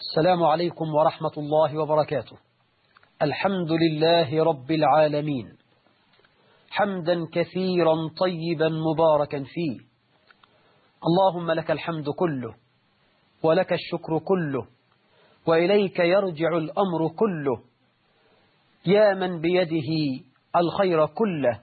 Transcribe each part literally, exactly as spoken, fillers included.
السلام عليكم ورحمة الله وبركاته. الحمد لله رب العالمين، حمدا كثيرا طيبا مباركا فيه. اللهم لك الحمد كله، ولك الشكر كله، وإليك يرجع الأمر كله، يا من بيده الخير كله.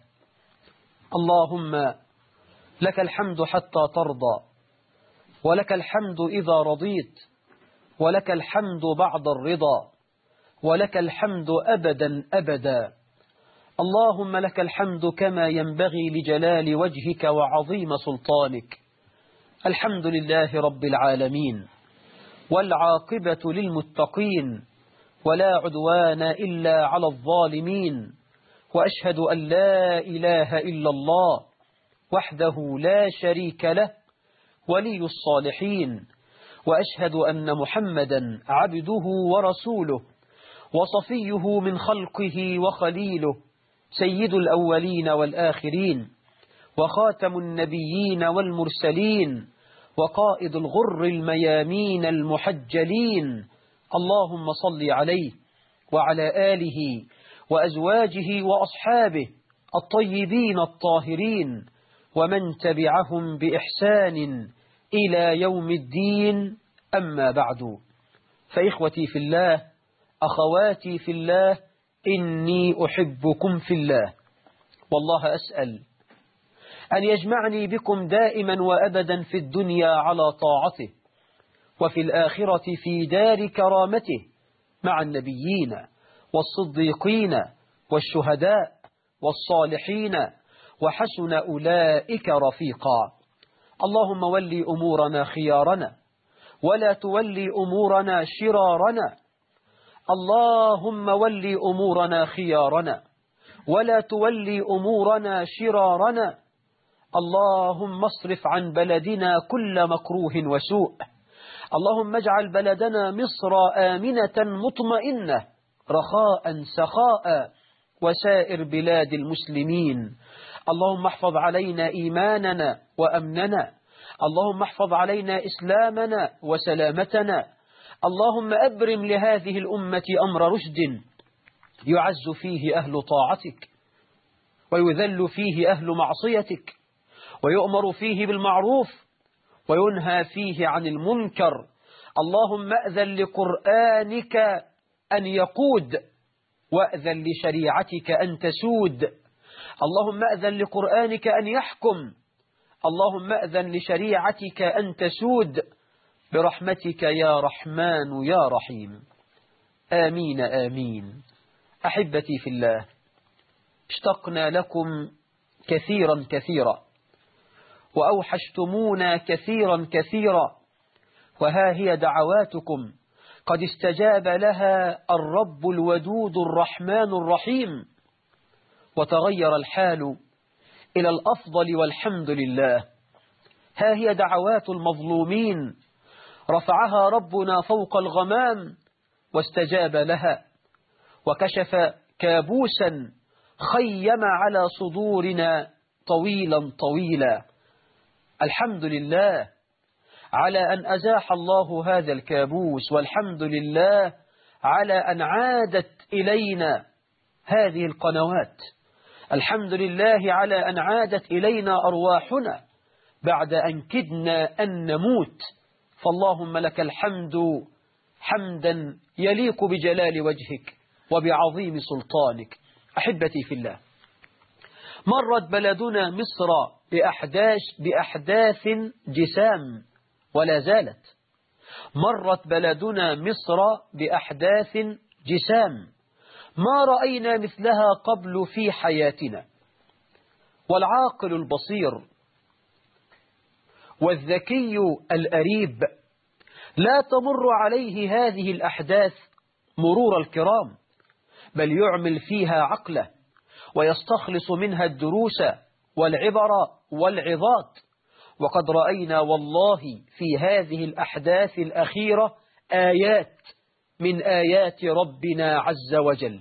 اللهم لك الحمد حتى ترضى، ولك الحمد إذا رضيت، ولك الحمد بعد الرضا، ولك الحمد أبدا أبدا. اللهم لك الحمد كما ينبغي لجلال وجهك وعظيم سلطانك. الحمد لله رب العالمين، والعاقبة للمتقين، ولا عدوان إلا على الظالمين. وأشهد أن لا إله إلا الله وحده لا شريك له ولي الصالحين، وأشهد أن محمدا عبده ورسوله وصفيه من خلقه وخليله، سيد الأولين والآخرين، وخاتم النبيين والمرسلين، وقائد الغر الميامين المحجلين. اللهم صل عليه وعلى آله وأزواجه وأصحابه الطيبين الطاهرين، ومن تبعهم بإحسان إلى يوم الدين. أما بعد، فإخوتي في الله، أخواتي في الله، إني أحبكم في الله، والله أسأل أن يجمعني بكم دائما وأبدا في الدنيا على طاعته، وفي الآخرة في دار كرامته مع النبيين والصديقين والشهداء والصالحين، وحسن أولئك رفيقا. اللهم ولي أمورنا خيارنا، ولا تولي أمورنا شرارنا. اللهم ولي أمورنا خيارنا، ولا تولي أمورنا شرارنا. اللهم اصرف عن بلدنا كل مكروه وسوء. اللهم اجعل بلدنا مصر آمنة مطمئنة رخاء سخاء، وسائر بلاد المسلمين. اللهم احفظ علينا إيماننا وأمننا، اللهم احفظ علينا إسلامنا وسلامتنا. اللهم أبرم لهذه الأمة أمر رشد يعز فيه أهل طاعتك، ويذل فيه أهل معصيتك، ويؤمر فيه بالمعروف وينهى فيه عن المنكر. اللهم أذن لقرآنك أن يقود، وأذن لشريعتك أن تسود. اللهم أذن لقرآنك أن يحكم، اللهم أذن لشريعتك أن تسود، برحمتك يا رحمن يا رحيم. آمين آمين. أحبتي في الله، اشتقنا لكم كثيرا كثيرا، وأوحشتمونا كثيرا كثيرا، وها هي دعواتكم قد استجاب لها الرب الودود الرحمن الرحيم، وتغير الحال إلى الأفضل والحمد لله. ها هي دعوات المظلومين رفعها ربنا فوق الغمام واستجاب لها، وكشف كابوسا خيم على صدورنا طويلا طويلا. الحمد لله على أن أزاح الله هذا الكابوس، والحمد لله على أن عادت إلينا هذه القنوات. الحمد لله على أن عادت إلينا أرواحنا بعد أن كدنا أن نموت. فاللهم لك الحمد حمدا يليق بجلال وجهك وبعظيم سلطانك. أحبتي في الله، مرت بلدنا مصر بأحداث, بأحداث جسام ولا زالت. مرت بلدنا مصر بأحداث جسام ما رأينا مثلها قبل في حياتنا. والعاقل البصير والذكي الأريب لا تمر عليه هذه الأحداث مرور الكرام، بل يعمل فيها عقله ويستخلص منها الدروس والعبر والعظات. وقد رأينا والله في هذه الأحداث الأخيرة آيات من آيات ربنا عز وجل.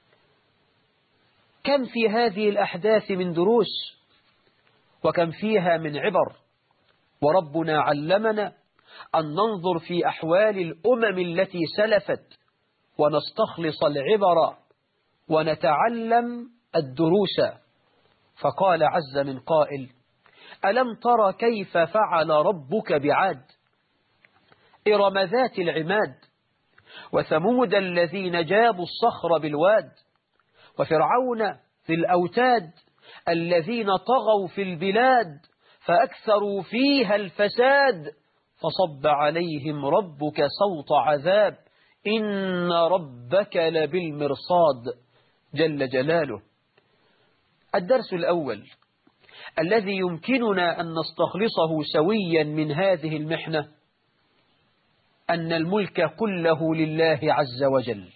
كم في هذه الأحداث من دروس، وكم فيها من عبر. وربنا علمنا أن ننظر في أحوال الأمم التي سلفت ونستخلص العبر ونتعلم الدروس. فقال عز من قائل: ألم تر كيف فعل ربك بعاد إرم ذات العماد وثمود الذين جابوا الصخر بالواد وفرعون ذي الأوتاد الذين طغوا في البلاد فأكثروا فيها الفساد فصب عليهم ربك صوت عذاب إن ربك لبالمرصاد جل جلاله. الدرس الأول الذي يمكننا أن نستخلصه سويا من هذه المحنة أن الملك كله لله عز وجل.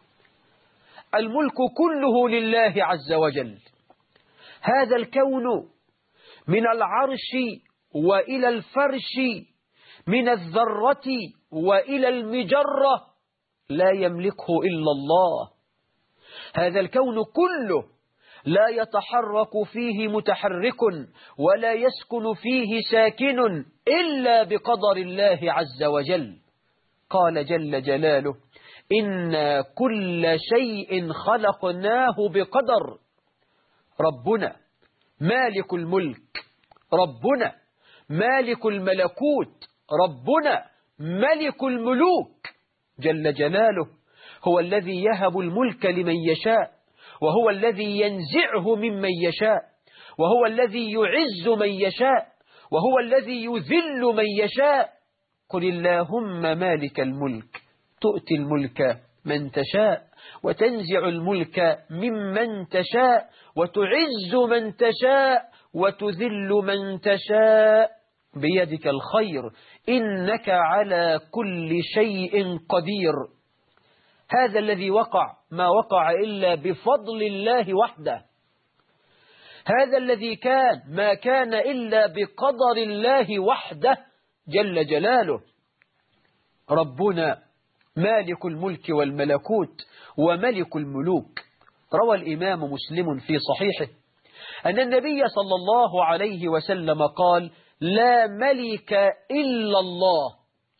الملك كله لله عز وجل. هذا الكون من العرش وإلى الفرش، من الذرة وإلى المجرة، لا يملكه إلا الله. هذا الكون كله لا يتحرك فيه متحرك ولا يسكن فيه ساكن إلا بقدر الله عز وجل. قال جل جلاله: إنا كل شيء خلقناه بقدر. ربنا مالك الملك، ربنا مالك الملكوت، ربنا ملك الملوك جل جلاله، هو الذي يهب الملك لمن يشاء، وهو الذي ينزعه ممن يشاء، وهو الذي يعز من يشاء، وهو الذي يذل من يشاء. قل اللهم مالك الملك تؤتي الملك من تشاء وتنزع الملك ممن تشاء وتعز من تشاء وتذل من تشاء بيدك الخير إنك على كل شيء قدير. هذا الذي وقع ما وقع إلا بفضل الله وحده. هذا الذي كان ما كان إلا بقدر الله وحده جل جلاله. ربنا مالك الملك والملكوت وملك الملوك. روى الإمام مسلم في صحيحه أن النبي صلى الله عليه وسلم قال: لا ملك إلا الله،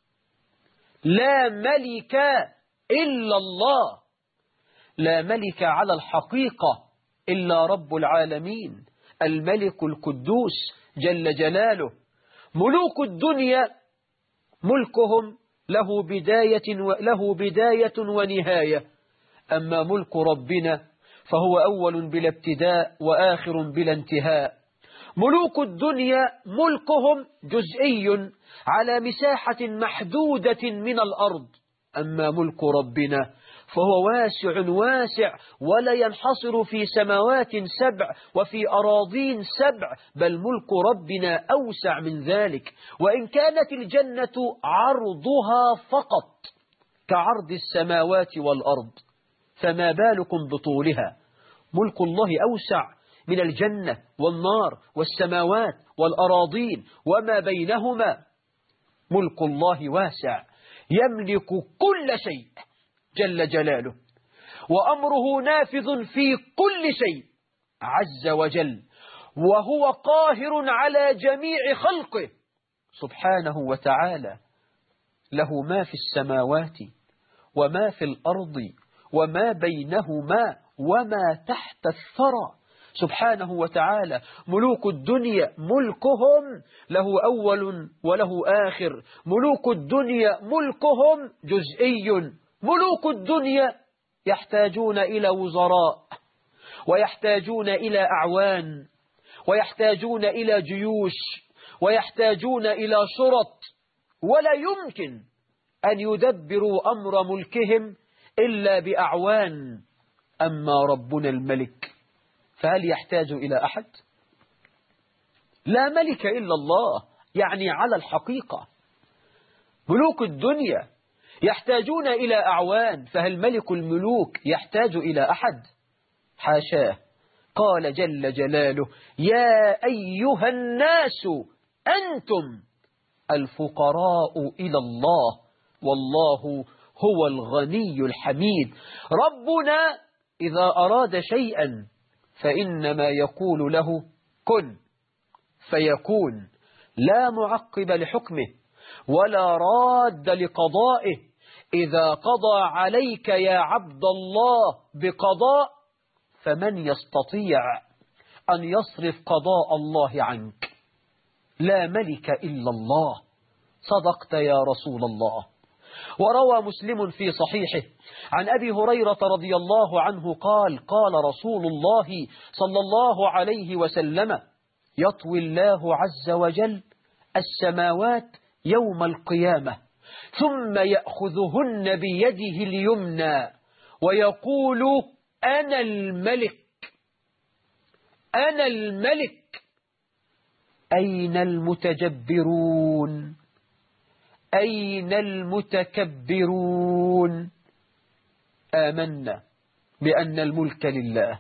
لا ملك إلا الله، لا ملك على الحقيقة إلا رب العالمين الملك القدوس جل جلاله. ملوك الدنيا ملكهم له بداية له بداية ونهاية، أما ملك ربنا فهو أول بلا ابتداء وآخر بلا انتهاء. ملوك الدنيا ملكهم جزئي على مساحة محدودة من الأرض، أما ملك ربنا فهو واسع واسع ولا ينحصر في سماوات سبع وفي أراضين سبع، بل ملك ربنا أوسع من ذلك. وإن كانت الجنة عرضها فقط كعرض السماوات والأرض، فما بالكم بطولها؟ ملك الله أوسع من الجنة والنار والسماوات والأراضين وما بينهما. ملك الله واسع يملك كل شيء جل جلاله، وأمره نافذ في كل شيء عز وجل، وهو قاهر على جميع خلقه سبحانه وتعالى. له ما في السماوات وما في الأرض وما بينهما وما تحت الثرى سبحانه وتعالى. ملوك الدنيا ملكهم له أول وله آخر، ملوك الدنيا ملكهم جزئي. ملوك الدنيا يحتاجون إلى وزراء، ويحتاجون إلى أعوان، ويحتاجون إلى جيوش، ويحتاجون إلى شرط، ولا يمكن أن يدبروا أمر ملكهم إلا بأعوان. أما ربنا الملك فهل يحتاج إلى أحد؟ لا ملك إلا الله، يعني على الحقيقة. ملوك الدنيا يحتاجون إلى أعوان، فهل ملك الملوك يحتاج إلى أحد؟ حاشاه. قال جل جلاله: يا أيها الناس أنتم الفقراء إلى الله والله هو الغني الحميد. ربنا إذا أراد شيئا فإنما يقول له كن فيكون، لا معقب لحكمه. ولا راد لقضائه. إذا قضى عليك يا عبد الله بقضاء فمن يستطيع أن يصرف قضاء الله عنك؟ لا ملك إلا الله. صدقت يا رسول الله. وروى مسلم في صحيحه عن أبي هريرة رضي الله عنه قال قال رسول الله صلى الله عليه وسلم: يطوي الله عز وجل السماوات يوم القيامة ثم يأخذهن بيده اليمنى ويقول: أنا الملك أنا الملك أين المتجبرون أين المتكبرون؟ آمنا بأن الملك لله،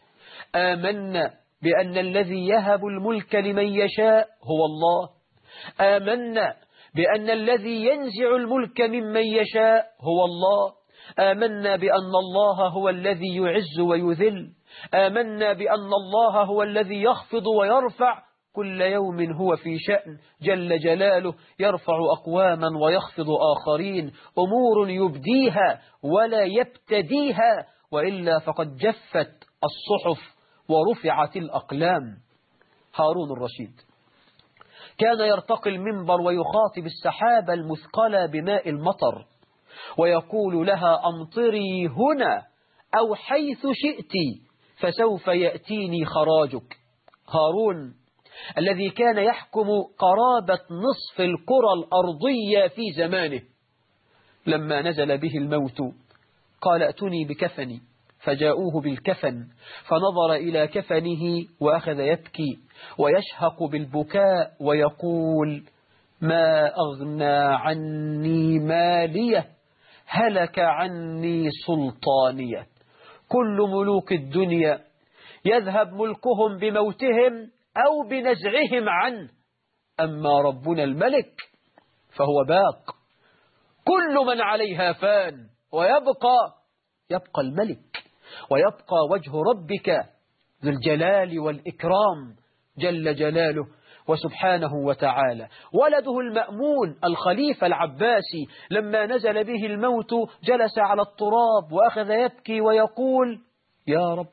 آمنا بأن الذي يهب الملك لمن يشاء هو الله، آمنا بأن الذي ينزع الملك ممن يشاء هو الله، آمنا بأن الله هو الذي يعز ويذل، آمنا بأن الله هو الذي يخفض ويرفع، كل يوم هو في شأن جل جلاله، يرفع أقواما ويخفض آخرين، أمور يبديها ولا يبتديها، وإلا فقد جفت الصحف ورفعت الأقلام. هارون الرشيد كان يرتقي المنبر ويخاطب السحابة المثقلة بماء المطر ويقول لها: أمطري هنا أو حيث شئت فسوف يأتيني خراجك. هارون الذي كان يحكم قرابة نصف الكرة الأرضية في زمانه، لما نزل به الموت قال: ائتني بكفني، فجاءوه بالكفن فنظر إلى كفنه وأخذ يبكي ويشهق بالبكاء ويقول: ما أغنى عني مالية، هلك عني سلطانية. كل ملوك الدنيا يذهب ملكهم بموتهم أو بنزعهم عنه، أما ربنا الملك فهو باق. كل من عليها فان ويبقى يبقى الملك ويبقى وجه ربك ذو الجلال والإكرام جل جلاله وسبحانه وتعالى. ولده المأمون الخليفة العباسي لما نزل به الموت جلس على التراب وأخذ يبكي ويقول: يا رب،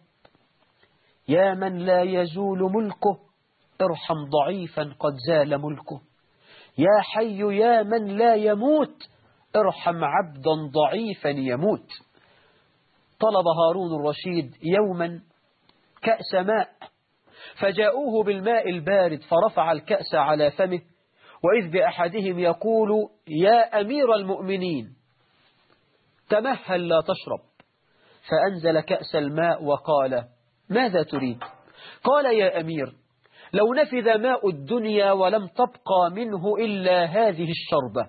يا من لا يزول ملكه ارحم ضعيفا قد زال ملكه، يا حي يا من لا يموت ارحم عبدا ضعيفا يموت. طلب هارون الرشيد يوما كأس ماء فجاءوه بالماء البارد فرفع الكأس على فمه، وإذ بأحدهم يقول: يا أمير المؤمنين تمهل لا تشرب، فأنزل كأس الماء وقال: ماذا تريد؟ قال: يا أمير، لو نفذ ماء الدنيا ولم تبقى منه إلا هذه الشربة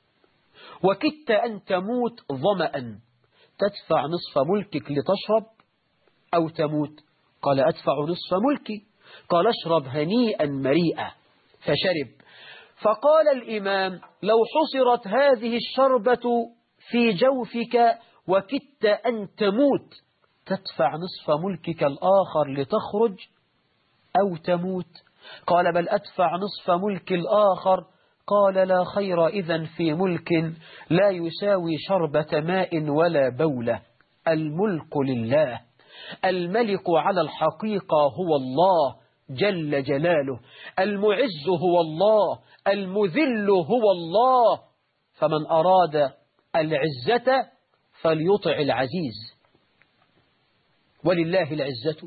وكدت أن تموت ظمأ، تدفع نصف ملكك لتشرب أو تموت؟ قال: أدفع نصف ملكي. قال: اشرب هنيئا مريئا. فشرب. فقال الإمام: لو حصرت هذه الشربة في جوفك وكدت أن تموت، تدفع نصف ملكك الآخر لتخرج أو تموت؟ قال: بل أدفع نصف ملك الآخر. قال: لا خير إذن في ملك لا يساوي شربة ماء ولا بولة. الملك لله، الملك على الحقيقة هو الله جل جلاله، المعز هو الله، المذل هو الله، فمن أراد العزة فليطع العزيز. ولله العزة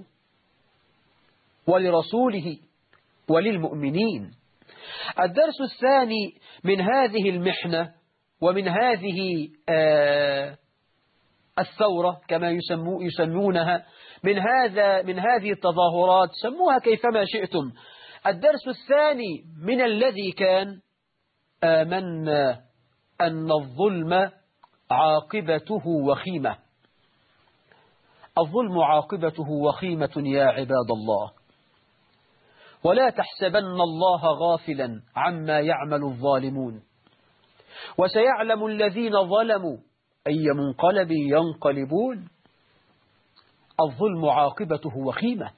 ولرسوله وللمؤمنين. الدرس الثاني من هذه المحنة ومن هذه آه الثورة كما يسمو يسمونها، من هذا من هذه التظاهرات، سموها كيفما شئتم. الدرس الثاني من الذي كان: آمنا أن الظلم عاقبته وخيمة. الظلم عاقبته وخيمة يا عباد الله، ولا تحسبن الله غافلا عما يعمل الظالمون، وسيعلم الذين ظلموا أي منقلب ينقلبون. الظلم عاقبته وخيمة،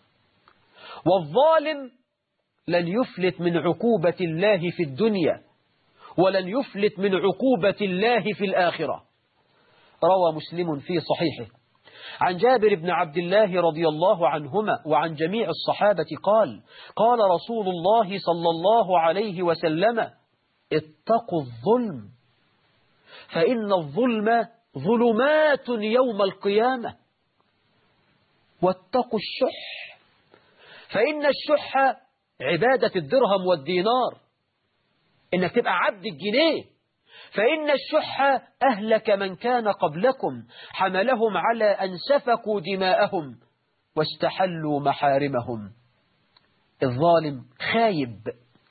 والظالم لن يفلت من عقوبة الله في الدنيا ولن يفلت من عقوبة الله في الآخرة. روى مسلم في صحيحه عن جابر بن عبد الله رضي الله عنهما وعن جميع الصحابة قال قال رسول الله صلى الله عليه وسلم: اتقوا الظلم فإن الظلم ظلمات يوم القيامة، واتقوا الشح فإن الشح عبادة الدرهم والدينار، إنك تبقى عبد الجنيه، فإن الشح أهلك من كان قبلكم حملهم على أن سفكوا دماءهم واستحلوا محارمهم. الظالم خايب،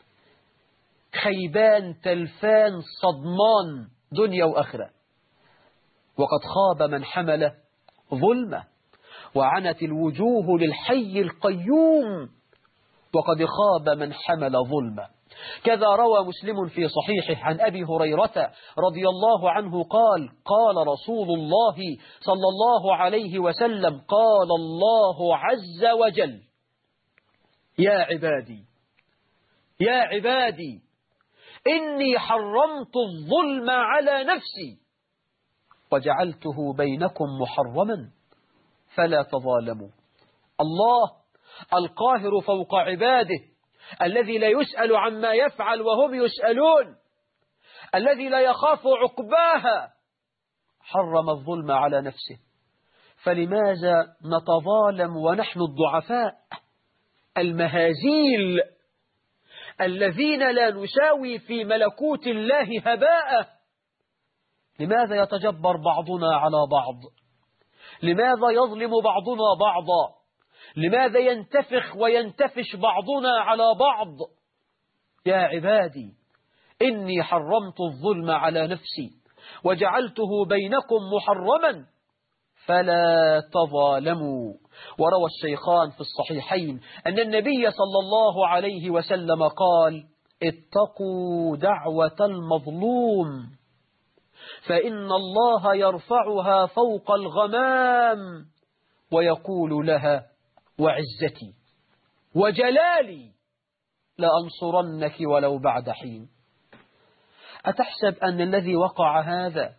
خيبان تلفان صدمان دنيا وآخرة، وقد خاب من حمل ظلمه وعنت الوجوه للحي القيوم، وقد خاب من حمل ظلمه. كذا روى مسلم في صحيحه عن أبي هريرة رضي الله عنه قال قال رسول الله صلى الله عليه وسلم: قال الله عز وجل: يا عبادي يا عبادي إني حرمت الظلم على نفسي وجعلته بينكم محرما فلا تظالموا. الله القاهر فوق عباده، الذي لا يسأل عما يفعل وهم يسألون، الذي لا يخاف عقباها، حرم الظلم على نفسه، فلماذا نتظالم ونحن الضعفاء المهازيل الذين لا نساوي في ملكوت الله هباء؟ لماذا يتجبر بعضنا على بعض؟ لماذا يظلم بعضنا بعضا؟ لماذا ينتفخ وينتفش بعضنا على بعض؟ يا عبادي إني حرمت الظلم على نفسي وجعلته بينكم محرما فلا تظالموا. وروى الشيخان في الصحيحين أن النبي صلى الله عليه وسلم قال: اتقوا دعوة المظلوم فإن الله يرفعها فوق الغمام ويقول لها: وعزتي وجلالي لأنصرنك ولو بعد حين. أتحسب أن الذي وقع هذا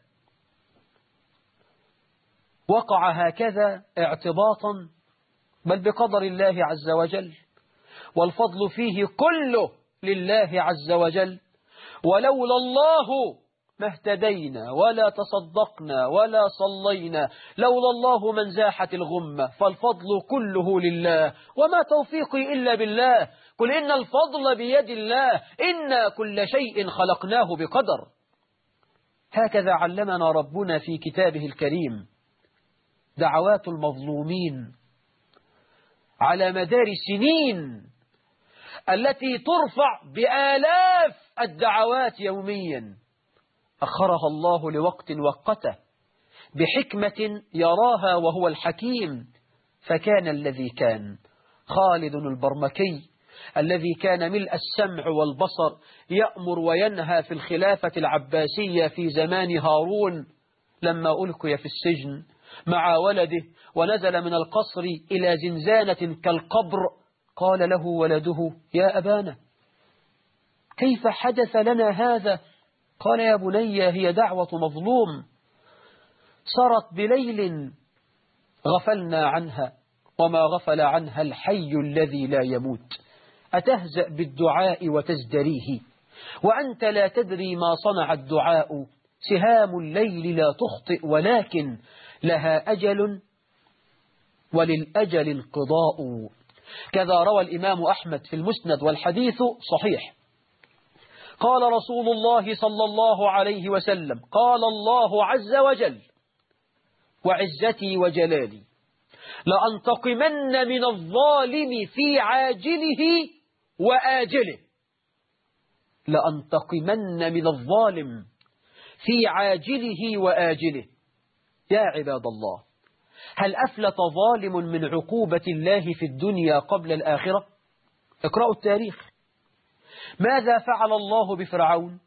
وقع هكذا اعتباطا؟ بل بقدر الله عز وجل، والفضل فيه كله لله عز وجل. ولولا الله ما اهتدينا ولا تصدقنا ولا صلينا، لولا الله من زاحت الغمة، فالفضل كله لله، وما توفيقي إلا بالله. قل إن الفضل بيد الله، إنا كل شيء خلقناه بقدر. هكذا علمنا ربنا في كتابه الكريم. دعوات المظلومين على مدار سنين التي ترفع بآلاف الدعوات يوميا، أخرها الله لوقت وقته بحكمة يراها وهو الحكيم. فكان الذي كان خالد البرمكي الذي كان ملء السمع والبصر يأمر وينهى في الخلافة العباسية في زمان هارون، لما ألقي في السجن مع ولده ونزل من القصر إلى زنزانة كالقبر، قال له ولده: يا أبانا كيف حدث لنا هذا؟ قال: يا بني هي دعوة مظلوم سرت بليل غفلنا عنها وما غفل عنها الحي الذي لا يموت، أتهزأ بالدعاء وتزدريه وأنت لا تدري ما صنع الدعاء، سهام الليل لا تخطئ ولكن لها أجل وللأجل انقضاء. كذا روى الإمام أحمد في المسند والحديث صحيح. قال رسول الله صلى الله عليه وسلم: قال الله عز وجل: وعزتي وجلالي لأنتقمن من الظالم في عاجله وآجله. لأنتقمن من الظالم في عاجله وآجله. يا عباد الله، هل أفلت ظالم من عقوبة الله في الدنيا قبل الآخرة؟ اقرأوا التاريخ. ماذا فعل الله بفرعون؟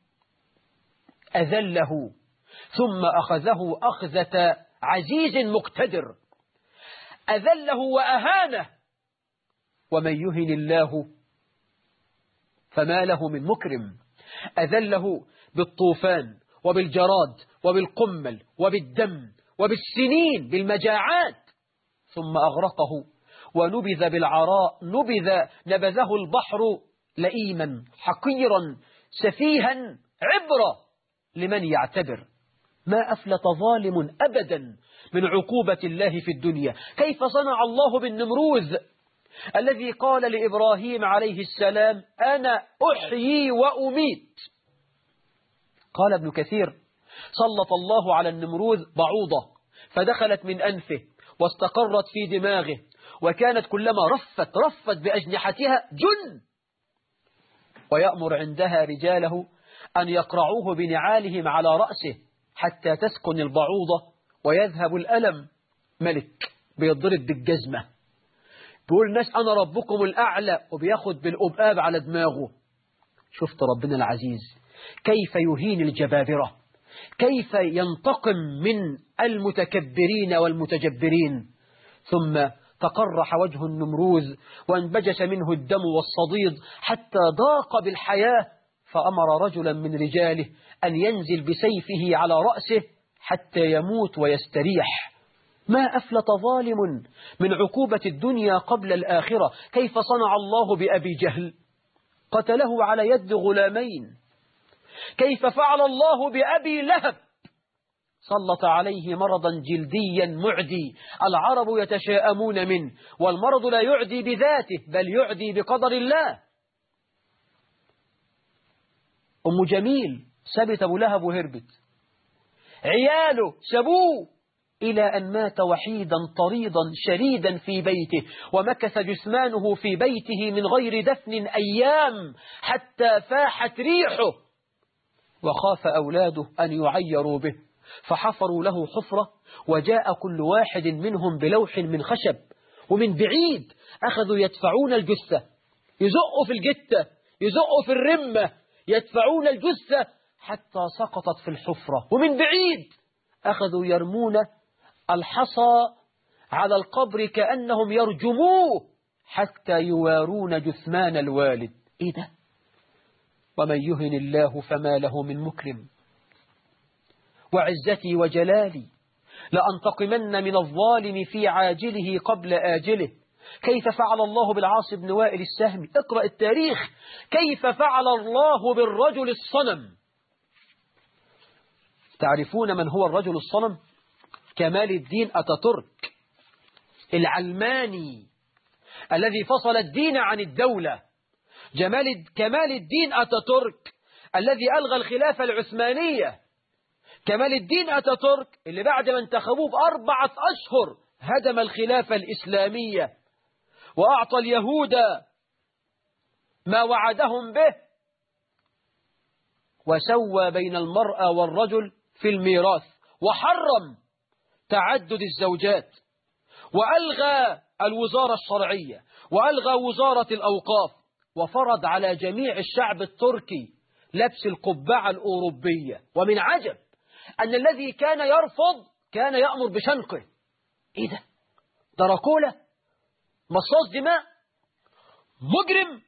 أذله ثم أخذه أخذة عزيز مقتدر، أذله وأهانه، ومن يهن الله فما له من مكرم. أذله بالطوفان وبالجراد وبالقمل وبالدم وبالسنين بالمجاعات، ثم أغرقه ونبذ بالعراء، نبذ نبذه البحر لئيما حقيرا سفيها عبرة لمن يعتبر. ما أفلت ظالم أبدا من عقوبة الله في الدنيا. كيف صنع الله بالنمروذ الذي قال لإبراهيم عليه السلام أنا أحيي وأميت؟ قال ابن كثير سلط الله على النمروذ بعوضة فدخلت من أنفه واستقرت في دماغه، وكانت كلما رفت رفت بأجنحتها جن، ويأمر عندها رجاله أن يقرعوه بنعالهم على رأسه حتى تسكن البعوضة ويذهب الألم. ملك بيضرب بالجزمة بيقول الناس أنا ربكم الأعلى وبياخد بالأبآب على دماغه. شفت ربنا العزيز كيف يهين الجبابرة، كيف ينتقم من المتكبرين والمتجبرين. ثم تقرح وجه النمروذ وانبجس منه الدم والصديد حتى ضاق بالحياة، فأمر رجلا من رجاله أن ينزل بسيفه على رأسه حتى يموت ويستريح. ما أفلت ظالم من عقوبة الدنيا قبل الآخرة. كيف صنع الله بأبي جهل قتله على يد غلامين؟ كيف فعل الله بأبي لهب سلط عليه مرضا جلديا معدي العرب يتشاءمون منه، والمرض لا يعدي بذاته بل يعدي بقدر الله. أم جميل سبت أبو لهب وهربت، عياله سبوه إلى أن مات وحيدا طريدا شريدا في بيته، ومكث جثمانه في بيته من غير دفن أيام حتى فاحت ريحه، وخاف أولاده أن يعيروا به فحفروا له حفرة، وجاء كل واحد منهم بلوح من خشب، ومن بعيد أخذوا يدفعون الجثة، يزقوا في الجتة يزقوا في الرمة، يدفعون الجثة حتى سقطت في الحفرة، ومن بعيد أخذوا يرمون الحصى على القبر كأنهم يرجموه حتى يوارون جثمان الوالد. إيه ده؟ ومن يهن الله فما له من مكرم، وعزتي وجلالي لأنتقمن من الظالم في عاجله قبل آجله. كيف فعل الله بالعاص بن وائل السهمي؟ اقرأ التاريخ. كيف فعل الله بالرجل الصنم؟ تعرفون من هو الرجل الصنم؟ كمال الدين أتاتورك العلماني الذي فصل الدين عن الدولة. جمال كمال الدين أتاتورك الذي ألغى الخلافة العثمانية. كمال الدين أتاتورك اللي بعد ما انتخبوه بأربعة أشهر هدم الخلافة الإسلامية وأعطى اليهود ما وعدهم به، وسوى بين المرأة والرجل في الميراث، وحرم تعدد الزوجات، وألغى الوزارة الشرعية، وألغى وزارة الأوقاف، وفرض على جميع الشعب التركي لبس القبعة الأوروبية. ومن عجب أن الذي كان يرفض كان يأمر بشنقه. إيه ده؟ دراكولا، مصاص دماء، مجرم.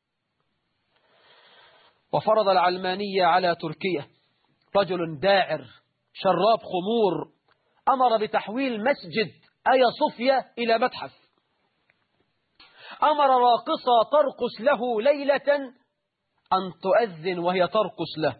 وفرض العلمانية على تركيا. رجل داعر شراب خمور أمر بتحويل مسجد آيا صوفيا إلى متحف. أمر راقصة ترقص له ليلة أن تؤذن وهي ترقص له.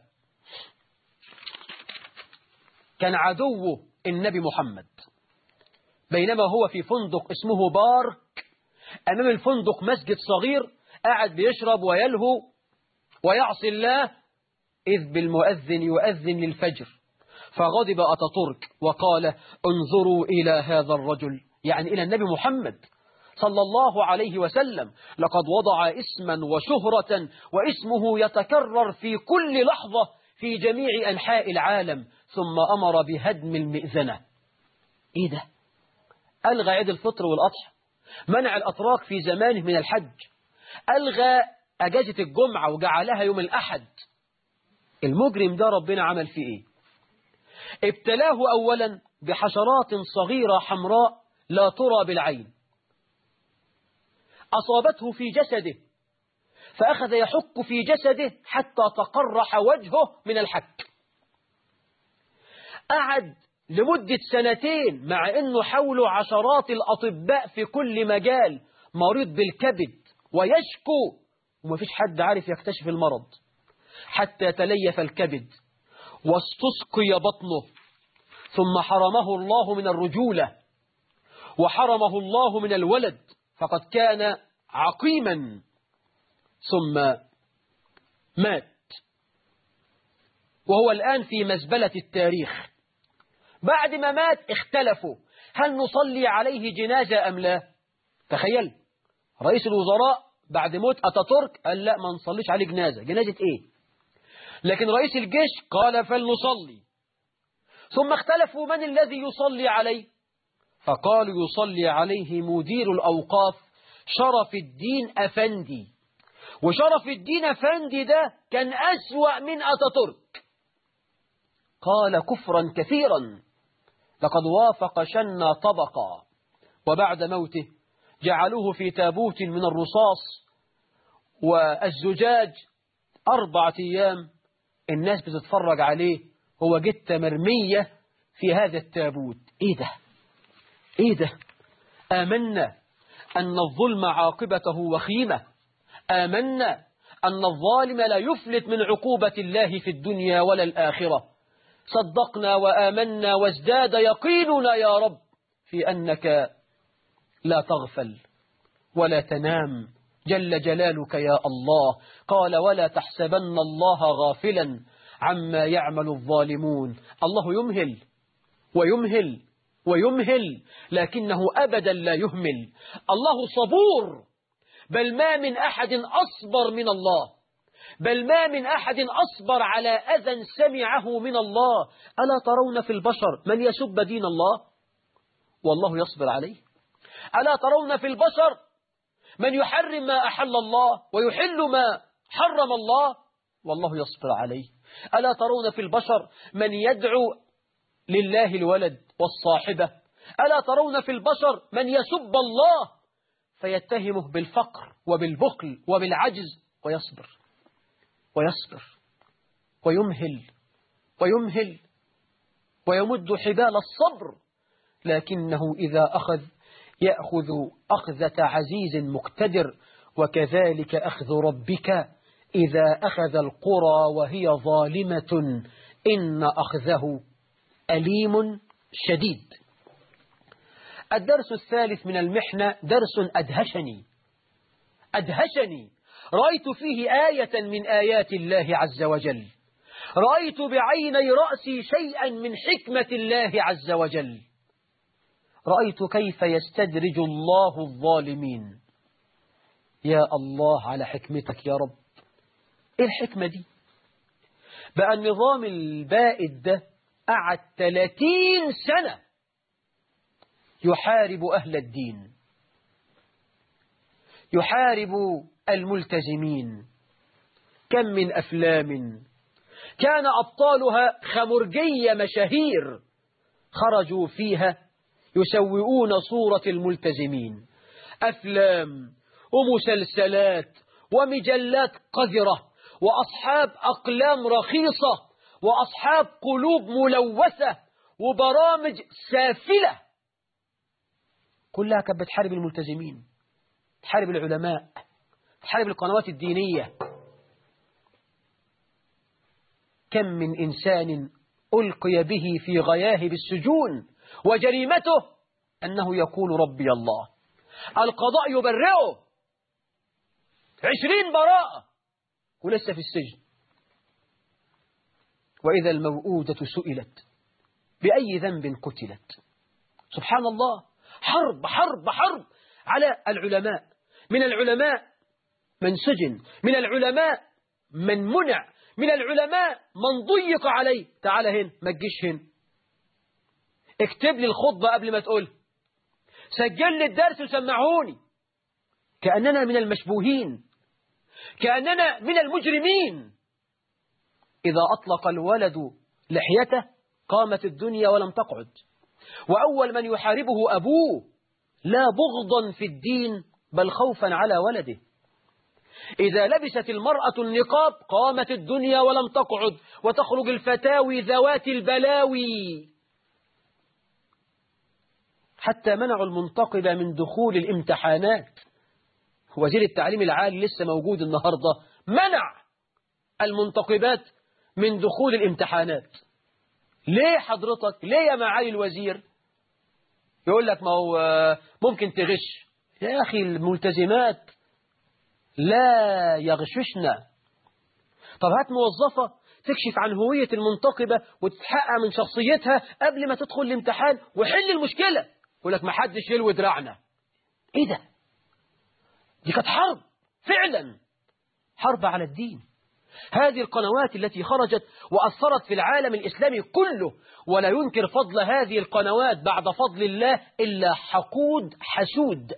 كان عدوه النبي محمد، بينما هو في فندق اسمه بارك، أمام الفندق مسجد صغير، قاعد بيشرب ويلهو ويعصي الله، إذ بالمؤذن يؤذن للفجر. فغضب أتاتورك وقال انظروا إلى هذا الرجل، يعني إلى النبي محمد صلى الله عليه وسلم، لقد وضع اسما وشهرة واسمه يتكرر في كل لحظة في جميع أنحاء العالم. ثم أمر بهدم المئذنة. إيه ده؟ ألغى عيد الفطر والأضحى، منع الأتراك في زمانه من الحج، ألغى أجازة الجمعة وجعلها يوم الأحد. المجرم ده ربنا عمل فيه إيه؟ ابتلاه أولا بحشرات صغيرة حمراء لا ترى بالعين، أصابته في جسده فأخذ يحك في جسده حتى تقرح وجهه من الحك. قعد لمدة سنتين مع أنه حوله عشرات الأطباء في كل مجال مريض بالكبد ويشكو وما فيش حد عارف يكتشف المرض، حتى تليف الكبد واستسقي بطنه، ثم حرمه الله من الرجولة وحرمه الله من الولد، فقد كان عقيما ثم مات، وهو الآن في مزبلة التاريخ. بعد ما مات اختلفوا هل نصلي عليه جنازة أم لا. تخيل رئيس الوزراء بعد موت أتاتورك قال لا ما نصليش عليه جنازة. جنازة إيه؟ لكن رئيس الجيش قال فلنصلي. ثم اختلفوا من الذي يصلي عليه، فقالوا يصلي عليه مدير الأوقاف شرف الدين أفندي. وشرف الدين أفندي ده كان أسوأ من أتاتورك. قال كفرا كثيرا لقد وافق شن طبقا. وبعد موته جعلوه في تابوت من الرصاص والزجاج أربعة أيام الناس بتتفرج عليه، هو جثة مرمية في هذا التابوت. إيه ده؟ إيه ده؟ آمنا أن الظلم عاقبته وخيمة، آمنا أن الظالم لا يفلت من عقوبة الله في الدنيا ولا الآخرة. صدقنا وآمنا وازداد يقيننا يا رب في أنك لا تغفل ولا تنام جل جلالك يا الله. قال ولا تحسبن الله غافلا عما يعمل الظالمون. الله يمهل ويمهل ويمهل لكنه أبدا لا يهمل. الله صبور، بل ما من أحد أصبر من الله، بل ما من أحد أصبر على أذى سمعه من الله. ألا ترون في البشر من يسب دين الله والله يصبر عليه؟ ألا ترون في البشر من يحرم ما أحل الله ويحل ما حرم الله والله يصبر عليه؟ ألا ترون في البشر من يدعو لله الولد والصاحبة؟ ألا ترون في البشر من يسب الله فيتهمه بالفقر وبالبخل وبالعجز ويصبر ويصبر ويمهل ويمهل ويمد حبال الصبر، لكنه إذا أخذ يأخذ أخذة عزيز مقتدر. وكذلك أخذ ربك إذا أخذ القرى وهي ظالمة إن أخذه أليم شديد. الدرس الثالث من المحنة درس أدهشني أدهشني رأيت فيه آية من آيات الله عز وجل، رأيت بعيني رأسي شيئا من حكمة الله عز وجل. رأيت كيف يستدرج الله الظالمين. يا الله على حكمتك يا رب. إيه الحكمة دي؟ بقى النظام البائد ده قعد ثلاثين سنة يحارب أهل الدين، يحارب الملتزمين. كم من أفلام كان أبطالها خمرجية مشاهير خرجوا فيها يسوئون صورة الملتزمين. أفلام ومسلسلات ومجلات قذرة وأصحاب أقلام رخيصة وأصحاب قلوب ملوثة وبرامج سافلة كلها كانت بتحارب الملتزمين، تحارب العلماء، تحارب القنوات الدينية. كم من إنسان ألقي به في غياهب السجون وجريمته أنه يقول ربي الله. القضاء يبرئه عشرين براءة ولسه في السجن. وإذا الموءودة سئلت بأي ذنب قتلت. سبحان الله، حرب حرب حرب على العلماء. من العلماء من سجن، من العلماء من منع، من العلماء من ضيق عليه. تعال هنا، ما تجيش هنا، اكتب لي الخطبة قبل ما تقول، سجل لي الدرس وسمعوني. كأننا من المشبوهين، كأننا من المجرمين. إذا أطلق الولد لحيته قامت الدنيا ولم تقعد. وأول من يحاربه أبوه، لا بغضا في الدين بل خوفا على ولده. إذا لبست المرأة النقاب قامت الدنيا ولم تقعد، وتخرج الفتاوي ذوات البلاوي. حتى منعوا المنتقبة من دخول الامتحانات. وزير التعليم العالي لسه موجود النهاردة، منع المنتقبات من دخول الامتحانات. ليه حضرتك؟ ليه يا معالي الوزير؟ يقول لك ما هو ممكن تغش. يا أخي الملتزمات لا يغششنا. طب هات موظفة تكشف عن هوية المنتقبة وتتحقق من شخصيتها قبل ما تدخل الامتحان وحل المشكلة. يقول لك ما حدش يلوي دراعنا. ايه ده؟ دي كانت حرب فعلا، حرب على الدين. هذه القنوات التي خرجت وأثرت في العالم الإسلامي كله، ولا ينكر فضل هذه القنوات بعد فضل الله إلا حقود حسود.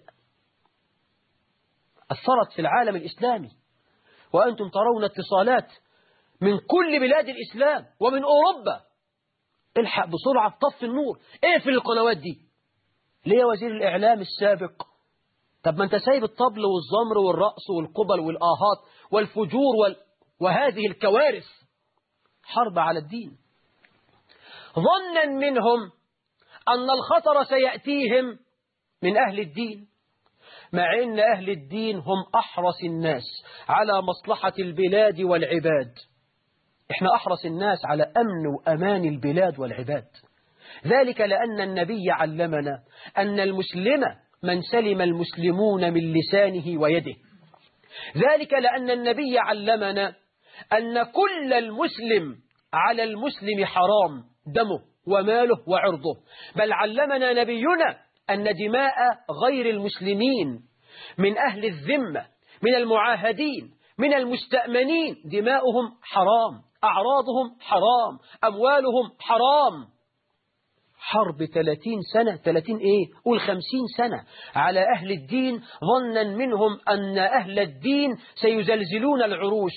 أثرت في العالم الإسلامي، وأنتم ترون اتصالات من كل بلاد الإسلام ومن أوروبا. الحق بسرعة طف النور، اقفل القنوات دي. ليه يا وزير الإعلام السابق؟ طب ما أنت سايب الطبل والزمر والرقص والقبل والآهات والفجور وال... وهذه الكوارث. حرب على الدين. ظنا منهم أن الخطر سيأتيهم من أهل الدين، مع أن أهل الدين هم أحرص الناس على مصلحة البلاد والعباد. إحنا أحرص الناس على أمن وأمان البلاد والعباد. ذلك لأن النبي علمنا أن المسلم من سلم المسلمون من لسانه ويده. ذلك لأن النبي علمنا أن كل المسلم على المسلم حرام دمه وماله وعرضه، بل علمنا نبينا أن دماء غير المسلمين من أهل الذمة من المعاهدين من المستأمنين دماؤهم حرام، أعراضهم حرام، أموالهم حرام. حرب ثلاثين سنة، ثلاثين إيه؟ قول خمسين سنة على أهل الدين، ظنا منهم أن أهل الدين سيزلزلون العروش.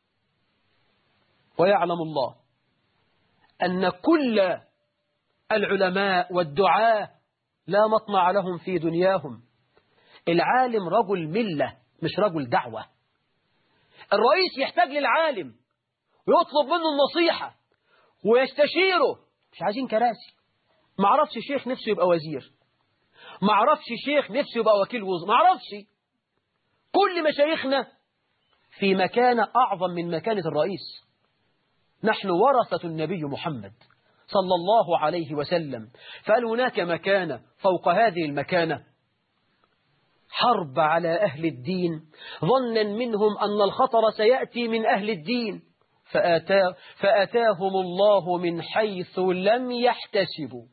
ويعلم الله أن كل العلماء والدعاة لا مطمع لهم في دنياهم. العالم رجل ملة مش رجل دعوة. الرئيس يحتاج للعالم ويطلب منه النصيحة ويستشيره. مش عايزين كراسي. معرفش شيخ نفسه يبقى وزير، معرفش شيخ نفسه يبقى وكيل وزراء، معرفش. كل مشايخنا في مكانة أعظم من مكانة الرئيس. نحن ورثة النبي محمد صلى الله عليه وسلم، فهل هناك مكانة فوق هذه المكانة؟ حرب على أهل الدين ظنا منهم أن الخطر سيأتي من أهل الدين، فآتا فأتاهم الله من حيث لم يحتسبوا.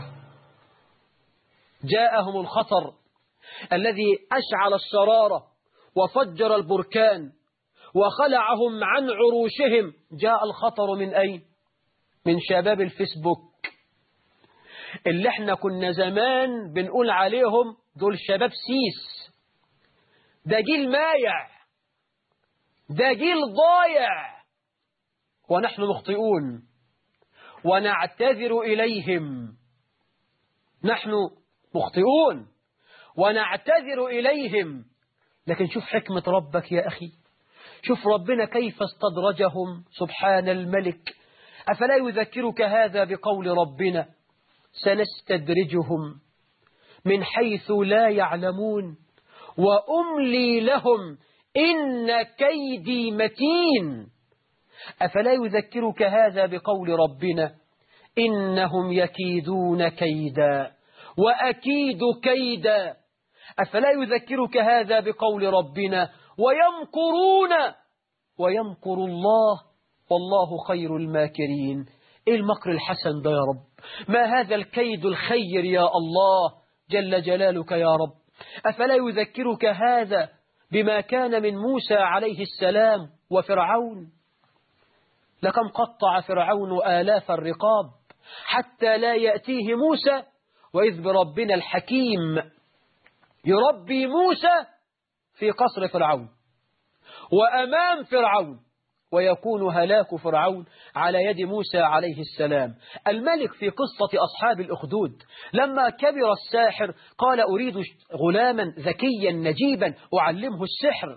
جاءهم الخطر الذي أشعل الشرارة وفجر البركان وخلعهم عن عروشهم. جاء الخطر من أين؟ من شباب الفيسبوك اللي احنا كنا زمان بنقول عليهم دول شباب سيس. ده جيل مايع، ده جيل ضايع، ونحن مخطئون ونعتذر إليهم. نحن مخطئون ونعتذر إليهم. لكن شوف حكمة ربك يا أخي، شوف ربنا كيف استدرجهم سبحان الملك. أفلا يذكرك هذا بقول ربنا سنستدرجهم من حيث لا يعلمون وأملي لهم إن كيدي متين. أفلا يذكرك هذا بقول ربنا إنهم يكيدون كيدا وأكيد كيدا. أفلا يذكرك هذا بقول ربنا ويمكرون ويمكر الله والله خير الماكرين. إيه المكر الحسن ده يا رب؟ ما هذا الكيد الخير يا الله جل جلالك يا رب؟ أفلا يذكرك هذا بما كان من موسى عليه السلام وفرعون؟ لكم قطع فرعون آلاف الرقاب حتى لا يأتيه موسى، وإذ بربنا الحكيم يربي موسى في قصر فرعون وأمام فرعون، ويكون هلاك فرعون على يد موسى عليه السلام. الملك في قصة أصحاب الأخدود لما كبر الساحر قال أريد غلاما ذكيا نجيبا أعلمه السحر.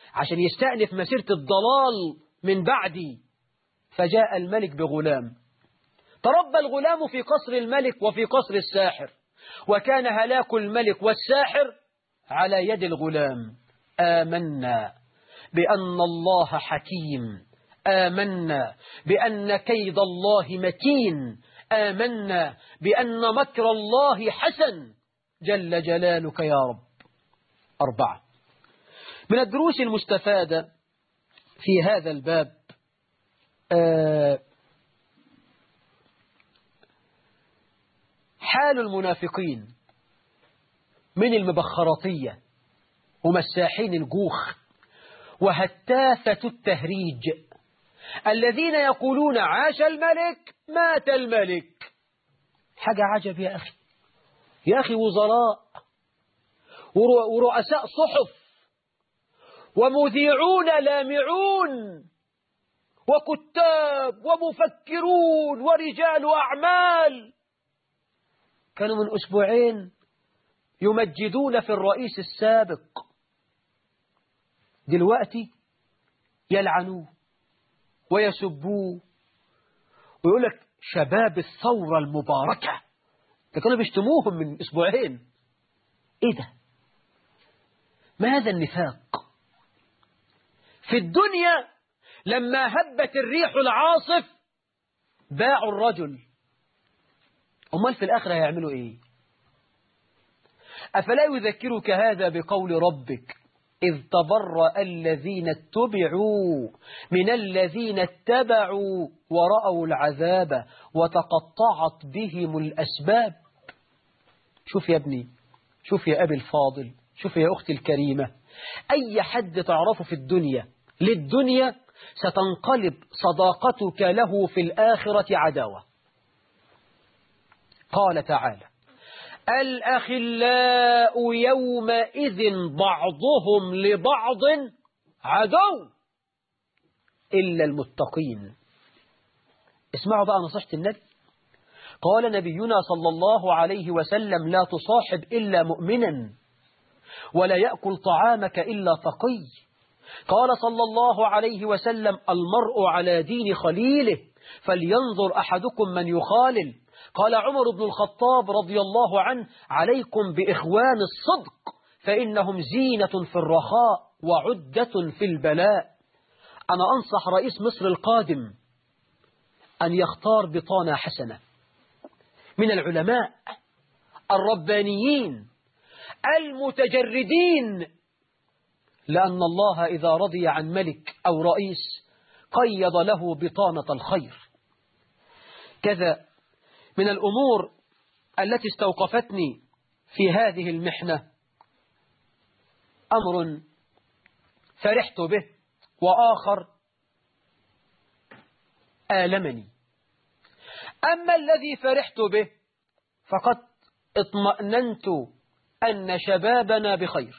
عشان يستأنف مسيرة الضلال من بعدي. فجاء الملك بغلام، تربى الغلام في قصر الملك وفي قصر الساحر، وكان هلاك الملك والساحر على يد الغلام. آمنا بأن الله حكيم، آمنا بأن كيد الله متين، آمنا بأن مكر الله حسن جل جلالك يا رب. أربعة من الدروس المستفادة في هذا الباب آه حال المنافقين من المبخرطية ومساحين الجوخ وهتافة التهريج الذين يقولون عاش الملك مات الملك. حاجة عجب يا أخي، يا أخي وزراء ورؤساء صحف ومذيعون لامعون وكتاب ومفكرون ورجال أعمال كانوا من أسبوعين يمجدون في الرئيس السابق، دلوقتي يلعنوه ويسبوه ويقول لك شباب الثورة المباركة. ده كانوا بيشتموهم من أسبوعين. إيه ده؟ ما هذا النفاق؟ في الدنيا لما هبت الريح العاصف باعوا الرجل، أمال في الآخرة هيعملوا إيه؟ أفلا يذكرك هذا بقول ربك إذ تبرأ الذين اتبعوا من الذين اتبعوا ورأوا العذاب وتقطعت بهم الأسباب. شوف يا ابني، شوف يا أبي الفاضل، شوف يا أختي الكريمة، أي حد تعرفه في الدنيا للدنيا ستنقلب صداقتك له في الآخرة عداوة. قال تعالى الأخلاء يومئذ بعضهم لبعض عدو إلا المتقين. اسمعوا بقى نصيحة النبي. قال نبينا صلى الله عليه وسلم لا تصاحب إلا مؤمنا ولا يأكل طعامك إلا تقي. قال صلى الله عليه وسلم المرء على دين خليله فلينظر أحدكم من يخالل. قال عمر بن الخطاب رضي الله عنه عليكم بإخوان الصدق فإنهم زينة في الرخاء وعدة في البلاء. أنا أنصح رئيس مصر القادم أن يختار بطانة حسنة من العلماء الربانيين المتجردين، لأن الله إذا رضي عن ملك أو رئيس قيض له بطانة الخير. كذا من الأمور التي استوقفتني في هذه المحنة أمر فرحت به وآخر آلمني. أما الذي فرحت به فقد اطمأننت أن شبابنا بخير،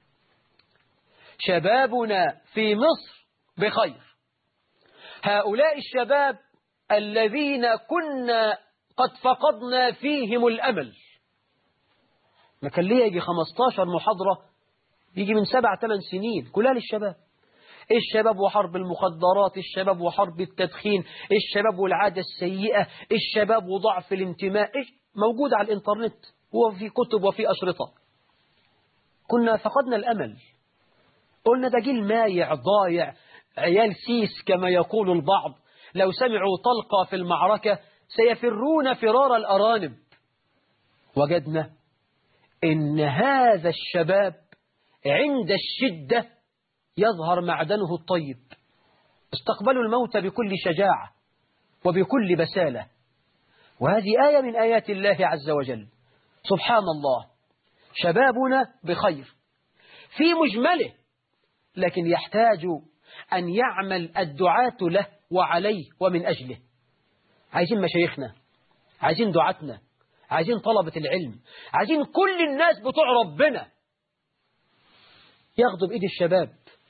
شبابنا في مصر بخير. هؤلاء الشباب الذين كنا قد فقدنا فيهم الأمل. ما كان ليه يجي خمستاشر محاضرة يجي من سبع ثمان سنين كلها للشباب. الشباب وحرب المخدرات، الشباب وحرب التدخين، الشباب والعادة السيئة، الشباب وضعف الانتماء، موجود على الانترنت وفي كتب وفي أشرطة. كنا فقدنا الأمل، قلنا ده جيل مايع ضايع، عيال سيس كما يقول البعض، لو سمعوا طلقة في المعركة سيفرون فرار الأرانب. وجدنا إن هذا الشباب عند الشدة يظهر معدنه الطيب. استقبلوا الموت بكل شجاعة وبكل بسالة، وهذه آية من آيات الله عز وجل. سبحان الله، شبابنا بخير في مجمله، لكن يحتاج أن يعمل الدعاة له وعليه ومن أجله. عايزين مشايخنا، عايزين دعاتنا، عايزين طلبة العلم، عايزين كل الناس بتوع ربنا ياخدوا بإيد الشباب،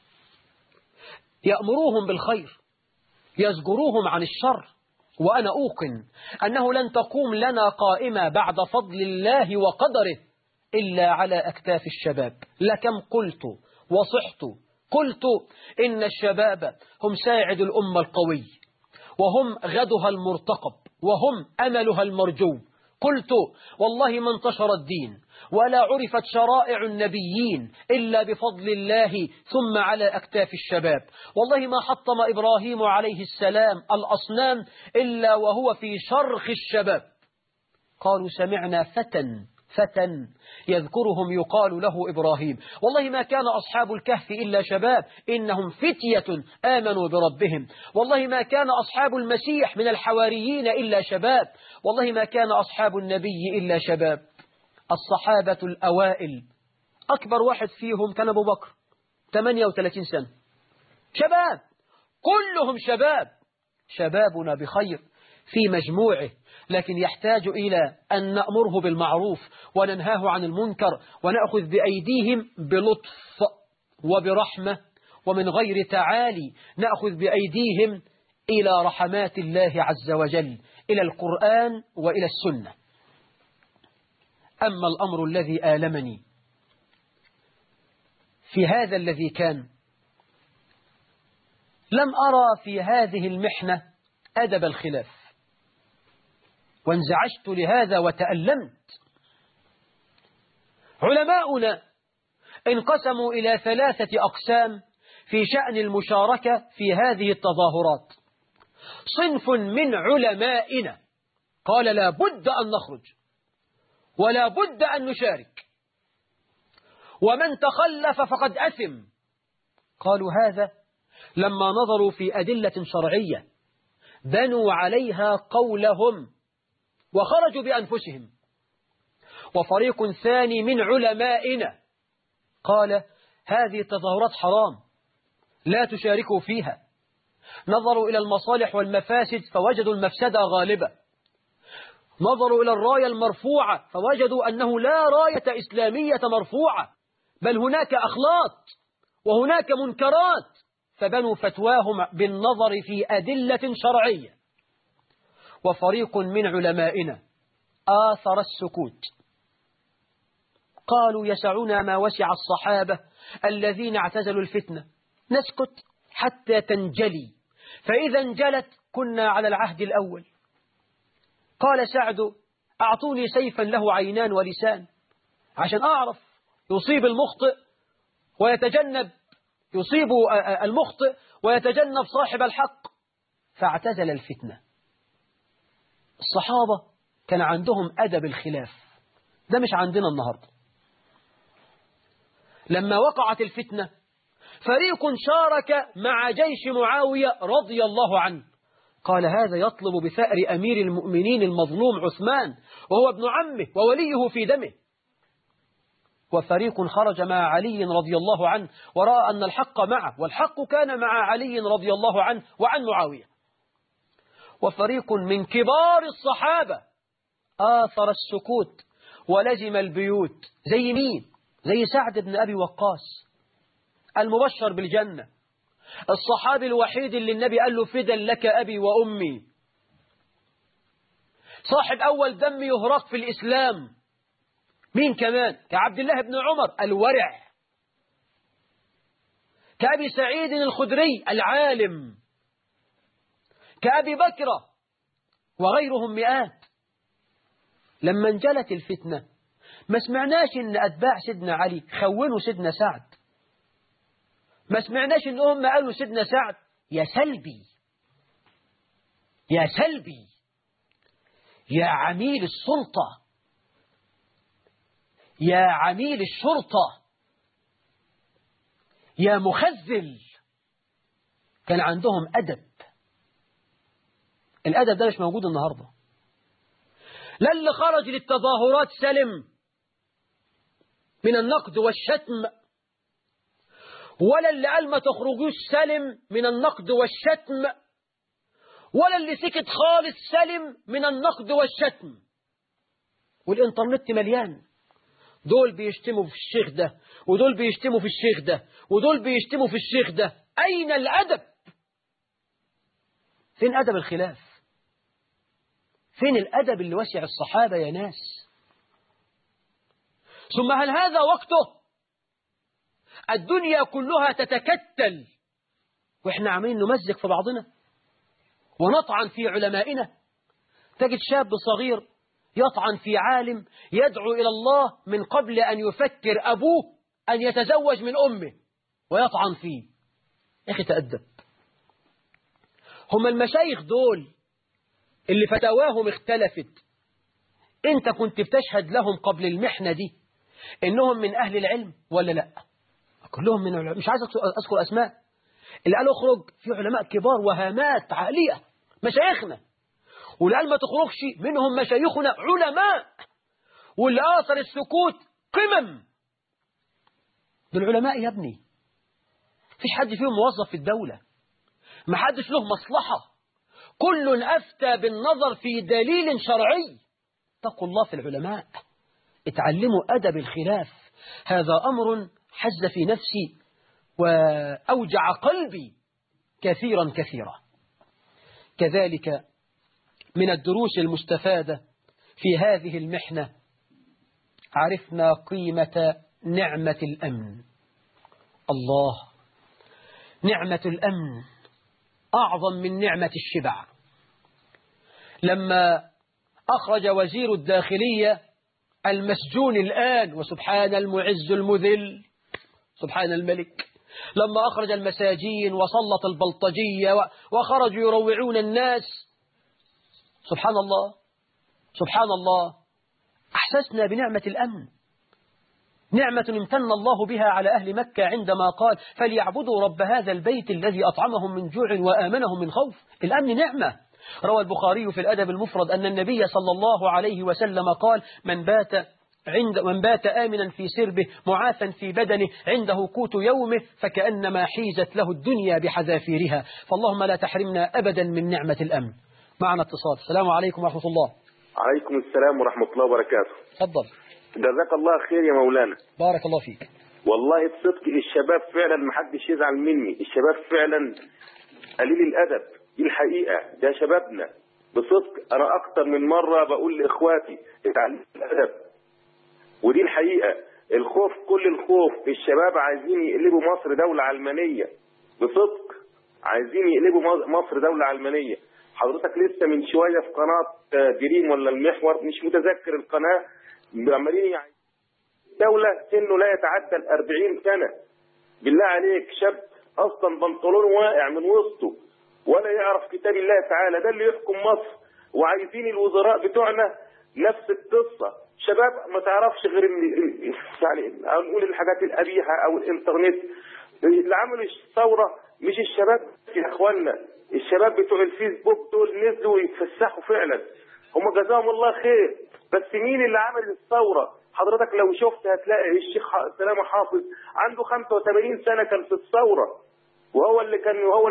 يأمروهم بالخير، يزجروهم عن الشر. وأنا أوقن أنه لن تقوم لنا قائمة بعد فضل الله وقدره إلا على أكتاف الشباب. لكم قلت وصحت قلت إن الشباب هم ساعد الأمة القوي، وهم غدها المرتقب، وهم أملها المرجو. قلت والله ما انتشر الدين ولا عرفت شرائع النبيين إلا بفضل الله ثم على أكتاف الشباب. والله ما حطم إبراهيم عليه السلام الأصنام إلا وهو في شرخ الشباب. قالوا سمعنا فتى فتى يذكرهم يقال له إبراهيم. والله ما كان أصحاب الكهف إلا شباب، إنهم فتية آمنوا بربهم. والله ما كان أصحاب المسيح من الحواريين إلا شباب. والله ما كان أصحاب النبي إلا شباب. الصحابة الأوائل أكبر واحد فيهم كان أبو بكر، ثمانية وثلاثين سنة، شباب، كلهم شباب. شبابنا بخير في مجموعه، لكن يحتاج إلى أن نأمره بالمعروف وننهاه عن المنكر، ونأخذ بأيديهم بلطف وبرحمة، ومن غير تعالي نأخذ بأيديهم إلى رحمات الله عز وجل، إلى القرآن وإلى السنة. أما الأمر الذي آلمني في هذا الذي كان، لم أرى في هذه المحنة أدب الخلاف، وانزعجت لهذا وتألمت. علماؤنا انقسموا إلى ثلاثة أقسام في شأن المشاركة في هذه التظاهرات. صنف من علمائنا قال لا بد أن نخرج ولا بد أن نشارك، ومن تخلف فقد أثم. قالوا هذا لما نظروا في أدلة شرعية بنوا عليها قولهم وخرجوا بأنفسهم. وفريق ثاني من علمائنا قال هذه التظاهرات حرام لا تشاركوا فيها. نظروا إلى المصالح والمفاسد فوجدوا المفسدة غالبة. نظروا إلى الراية المرفوعة فوجدوا أنه لا راية إسلامية مرفوعة، بل هناك أخلاط وهناك منكرات، فبنوا فتواهم بالنظر في أدلة شرعية. وفريق من علمائنا آثر السكوت، قالوا يسعنا ما وسع الصحابة الذين اعتزلوا الفتنة، نسكت حتى تنجلي، فإذا انجلت كنا على العهد الأول. قال سعد أعطوني سيفا له عينان ولسان عشان أعرف يصيب المخطئ ويتجنب يصيب المخطئ ويتجنب صاحب الحق، فاعتزل الفتنة. الصحابة كان عندهم أدب الخلاف، ده مش عندنا النهاردة. لما وقعت الفتنة فريق شارك مع جيش معاوية رضي الله عنه، قال هذا يطلب بثأر أمير المؤمنين المظلوم عثمان وهو ابن عمه ووليه في دمه. وفريق خرج مع علي رضي الله عنه ورأى أن الحق معه، والحق كان مع علي رضي الله عنه وعن معاوية. وفريق من كبار الصحابة آثر السكوت ولزم البيوت، زي مين؟ زي سعد بن أبي وقاص المبشر بالجنة، الصحابي الوحيد اللي النبي قال له فدا لك أبي وأمي، صاحب أول دم يهرق في الإسلام. مين كمان؟ كعبد الله بن عمر الورع، كأبي سعيد الخدري العالم، كأبي بكر وغيرهم مئات. لما انجلت الفتنة ما سمعناش ان أتباع سيدنا علي خونوا سيدنا سعد، ما سمعناش ان هم قالوا سيدنا سعد يا سلبي يا سلبي يا عميل السلطة يا عميل الشرطة يا مخزل. كان عندهم أدب. الأدب ده مش موجود النهاردة. لا اللي خرج للتظاهرات سلم من النقد والشتم، ولا اللي قال ما تخرجوش سلم من النقد والشتم، ولا اللي سكت خالص سلم من النقد والشتم. والإنترنت مليان، دول بيشتموا في الشيخ ده ودول بيشتموا في الشيخ ده ودول بيشتموا في الشيخ ده. أين الأدب؟ فين أدب الخلاف؟ فين الأدب اللي وسع الصحابة يا ناس؟ ثم هل هذا وقته الدنيا كلها تتكتل وإحنا عاملين نمزق في بعضنا ونطعن في علمائنا. تجد شاب صغير يطعن في عالم يدعو إلى الله من قبل أن يفكر أبوه أن يتزوج من أمه ويطعن فيه. يا أخي تأدب. هم المشايخ دول اللي فتاواهم اختلفت، أنت كنت بتشهد لهم قبل المحنة دي إنهم من أهل العلم ولا لا؟ كلهم من العلم. مش عايز أذكر أسماء. اللي قالوا اخرج في علماء كبار وهامات عالية مشايخنا، واللي قال ما تخرجش منهم مشايخنا علماء، واللي آثر السكوت قمم. دول علماء يا ابني، فيش حد فيهم موظف في الدولة، ما حدش له مصلحة، كل أفتى بالنظر في دليل شرعي. اتقوا الله في العلماء، اتعلموا أدب الخلاف. هذا أمر حز في نفسي وأوجع قلبي كثيرا كثيرا. كذلك من الدروس المستفادة في هذه المحنة عرفنا قيمة نعمة الأمن. الله، نعمة الأمن أعظم من نعمة الشبع. لما أخرج وزير الداخلية المسجون الآن، وسبحان المعز المذل سبحان الملك، لما أخرج المساجين وسلط البلطجية وخرجوا يروعون الناس، سبحان الله سبحان الله، أحسسنا بنعمة الأمن، نعمة امتن الله بها على أهل مكة عندما قال فليعبدوا رب هذا البيت الذي أطعمهم من جوع وآمنهم من خوف. الأمن نعمة. روى البخاري في الأدب المفرد أن النبي صلى الله عليه وسلم قال من بات عند من بات آمنا في سربه معافا في بدنه عنده قوت يومه فكأنما حيزت له الدنيا بحذافيرها. فاللهم لا تحرمنا أبدا من نعمة الأمن. معنا اتصال. السلام عليكم ورحمة الله. عليكم السلام ورحمة الله وبركاته. تفضل. جزاك الله خير يا مولانا. بارك الله فيك. والله بصدق الشباب فعلا ما حدش يزعل مني، الشباب فعلا قليل الأدب، دي الحقيقة، ده شبابنا بصدق. أنا أكتر من مرة بقول لإخواتي اتعلموا الأدب، ودي الحقيقة. الخوف كل الخوف، الشباب عايزين يقلبوا مصر دولة علمانية بصدق، عايزين يقلبوا مصر دولة علمانية. حضرتك لسه من شوية في قناة دريم ولا المحور، مش متذكر القناة، عمالين يعني دولة سنه لا يتعدى الأربعين سنة. بالله عليك شاب أصلا بنطلون واقع من وسطه ولا يعرف كتاب الله تعالى، ده اللي يحكم مصر. وعايزين الوزراء بتوعنا نفس القصة، شباب ما تعرفش غير يعني نقول الحاجات القبيحة أو الإنترنت. اللي عملوا الثورة مش الشباب يا إخوانا، الشباب بتوع الفيسبوك دول نزلوا يتفسحوا فعلا، هم جزاهم الله خير. بس مين اللي عمل الثورة؟ حضرتك لو شفت هتلاقي الشيخ سلامة حافظ عنده خمسة وثمانين سنة كان في الثورة، وهو اللي كان وهو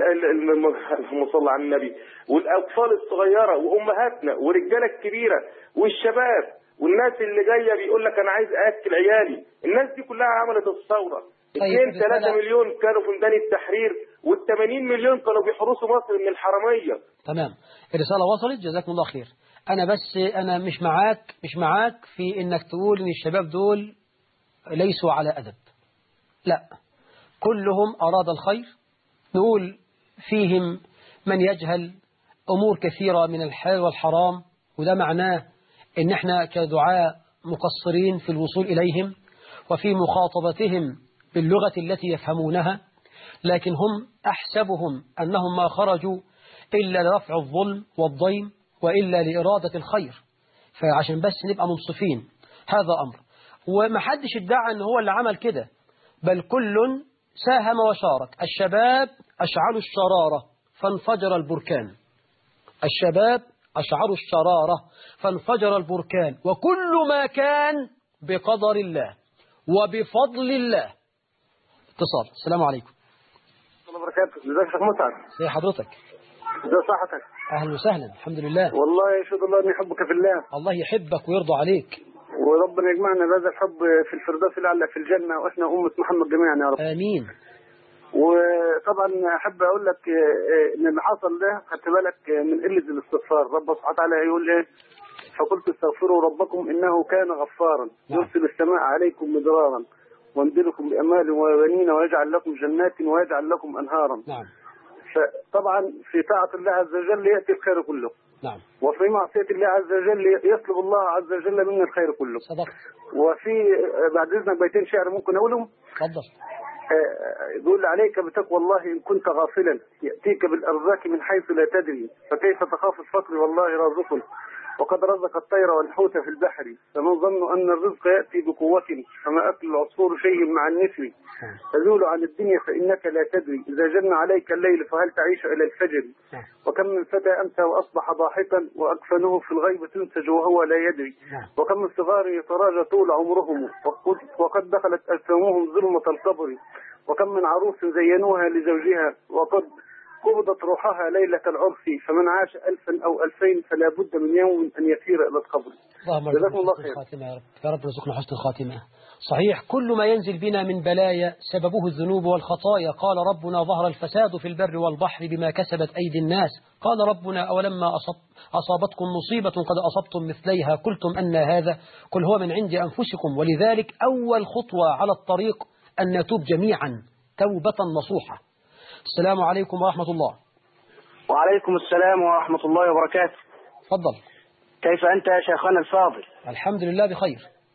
المصلى على النبي، والأطفال الصغيرة وأمهاتنا والرجالة الكبيرة والشباب والناس اللي جاية بيقول لك أنا عايز أكل عيالي، الناس دي كلها عملت الثورة. اثنين ثلاثة مليون كانوا في ميدان التحرير، والثمانين مليون كانوا بيحرسوا مصر من الحرامية. تمام، الرسالة وصلت، جزاكم الله خير. أنا بس أنا مش معاك مش معاك في إنك تقول إن الشباب دول ليسوا على أدب، لا، كلهم أراد الخير. نقول فيهم من يجهل أمور كثيرة من الحلال والحرام، وده معناه إن إحنا كدعاء مقصرين في الوصول إليهم وفي مخاطبتهم باللغة التي يفهمونها، لكن هم أحسبهم أنهم ما خرجوا إلا لرفع الظلم والضيم وإلا لإرادة الخير. فعشان بس نبقى منصفين، هذا أمر. ومحدش ادعى أنه هو اللي عمل كده، بل كل ساهم وشارك. الشباب أشعلوا الشرارة فانفجر البركان، الشباب أشعلوا الشرارة فانفجر البركان، وكل ما كان بقدر الله وبفضل الله. اتصال. السلام عليكم. الله وبركاته. ازيك يا شيخ مسعد؟ ازي حضرتك؟ ازي صحتك؟ اهلا وسهلا، الحمد لله. والله يشهد الله اني احبك في الله. الله يحبك ويرضى عليك، وربنا يجمعنا بهذا الحب في الفردوس الاعلى في الجنه، واحنا امه محمد جميعا يا رب. امين. وطبعا احب اقول لك ان اللي حصل ده خدت بالك من قله الاستغفار. رب سبحانه وتعالى يقول ايه؟ فقلت استغفروا ربكم انه كان غفارا يرسل السماء عليكم مدرارا ويمددكم بأموال وبنين ويجعل لكم جنات ويجعل لكم أنهارا. نعم. فطبعا في طاعة الله عز وجل يأتي الخير كله. نعم. وفي معصية الله عز وجل يطلب الله عز وجل منا الخير كله. صدقت. وفي بعد إذنك بيتين شعر ممكن أقولهم. تفضل. يقول عليك بتقوى الله إن كنت غافلا يأتيك بالأرزاق من حيث لا تدري فكيف تخاف الفقر والله رازق وقد رزق الطير والحوت في البحر فمن ظن أن الرزق يأتي بقوة فما أكل العصفور شيء مع النسر تزول عن الدنيا فإنك لا تدري إذا جن عليك الليل فهل تعيش إلى الفجر وكم من فتى أمسى وأصبح ضاحكا وأكفنه في الغيب تنسج وهو لا يدري وكم من صغار يتراجى طول عمرهم وقد دخلت أجسامهم ظلمة القبر وكم من عروس زينوها لزوجها وقد قبضت روحها ليلة العرس فمن عاش ألفا أو ألفين فلا بد من يوم أن يسير إلى القبر. جزاكم الله خير. يا رب يا رب رزقنا حسن الخاتمة. صحيح كل ما ينزل بنا من بلايا سببه الذنوب والخطايا. قال ربنا ظهر الفساد في البر والبحر بما كسبت أيدي الناس. قال ربنا أولما أصب أصابتكم مصيبة قد أصبتم مثليها قلتم أن هذا قل هو من عند أنفسكم. ولذلك أول خطوة على الطريق أن نتوب جميعا توبة نصوحة. السلام عليكم ورحمة الله. وعليكم السلام ورحمة الله وبركاته. تفضل. كيف أنت يا شيخنا الفاضل؟ الحمد لله بخير.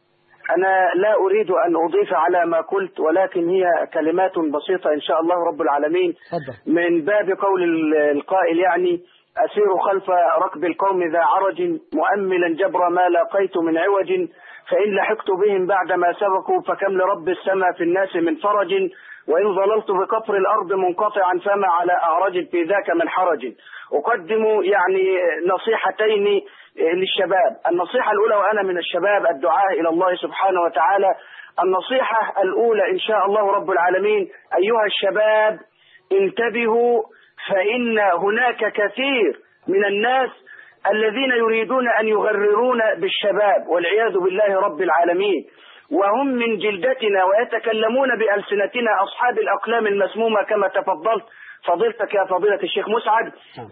أنا لا أريد أن أضيف على ما قلت ولكن هي كلمات بسيطة إن شاء الله رب العالمين. تفضل. من باب قول القائل يعني أسير خلف ركب القوم ذا عرج مؤملا جبر ما لاقيت من عوج فإن لحقت بهم بعدما سبقوا فكم لرب السماء في الناس من فرج وإن ظللت بقطر الأرض منقطعا فما على أعرج في ذاك من حرج. أقدم يعني نصيحتين للشباب. النصيحة الأولى وأنا من الشباب الدعاء إلى الله سبحانه وتعالى. النصيحة الأولى إن شاء الله رب العالمين أيها الشباب انتبهوا فإن هناك كثير من الناس الذين يريدون أن يغررون بالشباب والعياذ بالله رب العالمين وهم من جلدتنا ويتكلمون بألسنتنا أصحاب الأقلام المسمومة كما تفضلت فضيلتك يا فضيلة الشيخ مسعد.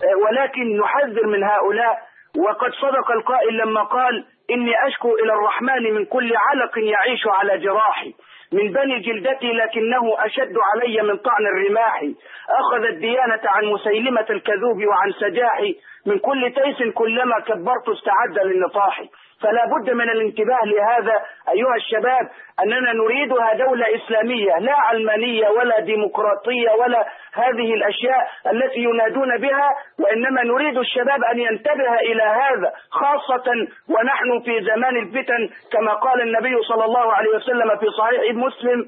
ولكن نحذر من هؤلاء وقد صدق القائل لما قال إني أشكو إلى الرحمن من كل علق يعيش على جراحي من بني جلدتي لكنه أشد علي من طعن الرماح أخذ الديانة عن مسيلمة الكذوب وعن سجاحي من كل تيس كلما كبرت استعد للنطاح. فلا بد من الانتباه لهذا أيها الشباب أننا نريدها دولة إسلامية لا علمانية ولا ديمقراطية ولا هذه الأشياء التي ينادون بها وإنما نريد الشباب أن ينتبه إلى هذا خاصة ونحن في زمان الفتن كما قال النبي صلى الله عليه وسلم في صحيح مسلم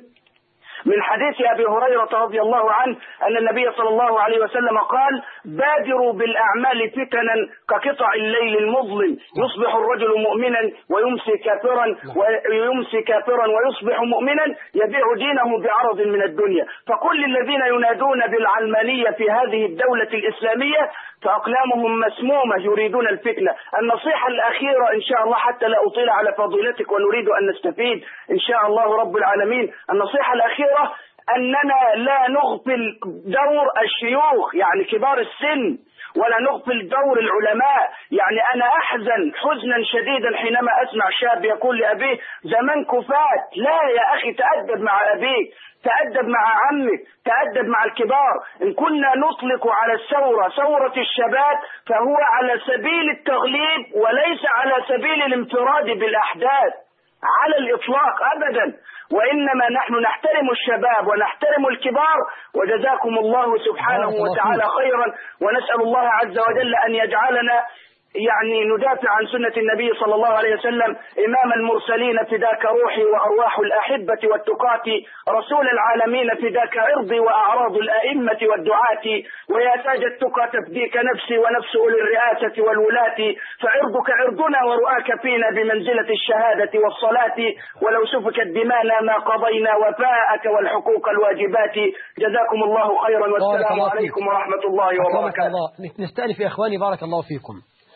من حديث أبي هريرة رضي الله عنه أن النبي صلى الله عليه وسلم قال بادروا بالأعمال فتنا كقطع الليل المظلم يصبح الرجل مؤمنا ويمسي كافرا ويمسي كافرا ويصبح مؤمنا يبيع دينه بعرض من الدنيا. فكل الذين ينادون بالعلمانية في هذه الدولة الإسلامية فأقلامهم مسمومة يريدون الفتنة. النصيحة الأخيرة إن شاء الله حتى لا أطيل على فضيلتك ونريد أن نستفيد إن شاء الله رب العالمين. النصيحة الأخيرة أننا لا نغفل دور الشيوخ يعني كبار السن ولا نغفل دور العلماء. يعني أنا أحزن حزنا شديدا حينما أسمع شاب يقول لأبيه زمانك فات. لا يا أخي تأدب مع أبيك تأدب مع عمك تأدب مع الكبار. إن كنا نطلق على الثورة ثورة الشباب فهو على سبيل التغليب وليس على سبيل الانفراد بالأحداث على الإطلاق أبدا وإنما نحن نحترم الشباب ونحترم الكبار وجزاكم الله سبحانه وتعالى خيرا ونسأل الله عز وجل أن يجعلنا يعني ندافع عن سنة النبي صلى الله عليه وسلم إمام المرسلين فداك روحي وأرواح الأحبة والتقاة رسول العالمين فداك عرضي وأعراض الأئمة والدعاة ويا تاج التقى تفديك نفسي ونفس أولي الرئاسة والولاة فعرضك عرضنا ورؤاك فينا بمنزلة الشهادة والصلاة ولو سفكت دمانا ما قضينا وفاءك والحقوق الواجبات. جزاكم الله خيرا والسلام عليكم ورحمة الله وبركاته. نستأنف يا إخواني بارك الله فيكم.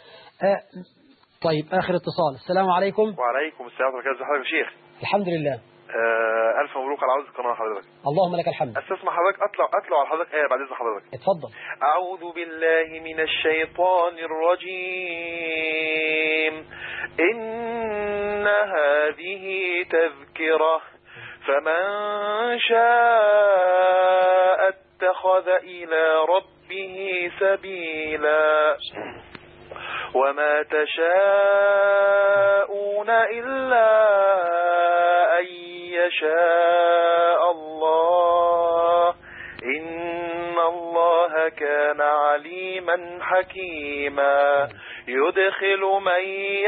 آه طيب آخر اتصال. السلام عليكم. وعليكم السلام ورحمة الله. حضرتك يا شيخ؟ الحمد لله. آه ألف مبروك على عودة القناة حضرتك. اللهم لك الحمد. استسمح حضرتك أطلع أطلع على حضرتك آية بعد إذن حضرتك. اتفضل. أعوذ بالله من الشيطان الرجيم إن هذه تذكرة فمن شاء اتخذ إلى ربه سبيلا وما تشاءون إلا أن يشاء الله إن الله كان عليما حكيما يدخل من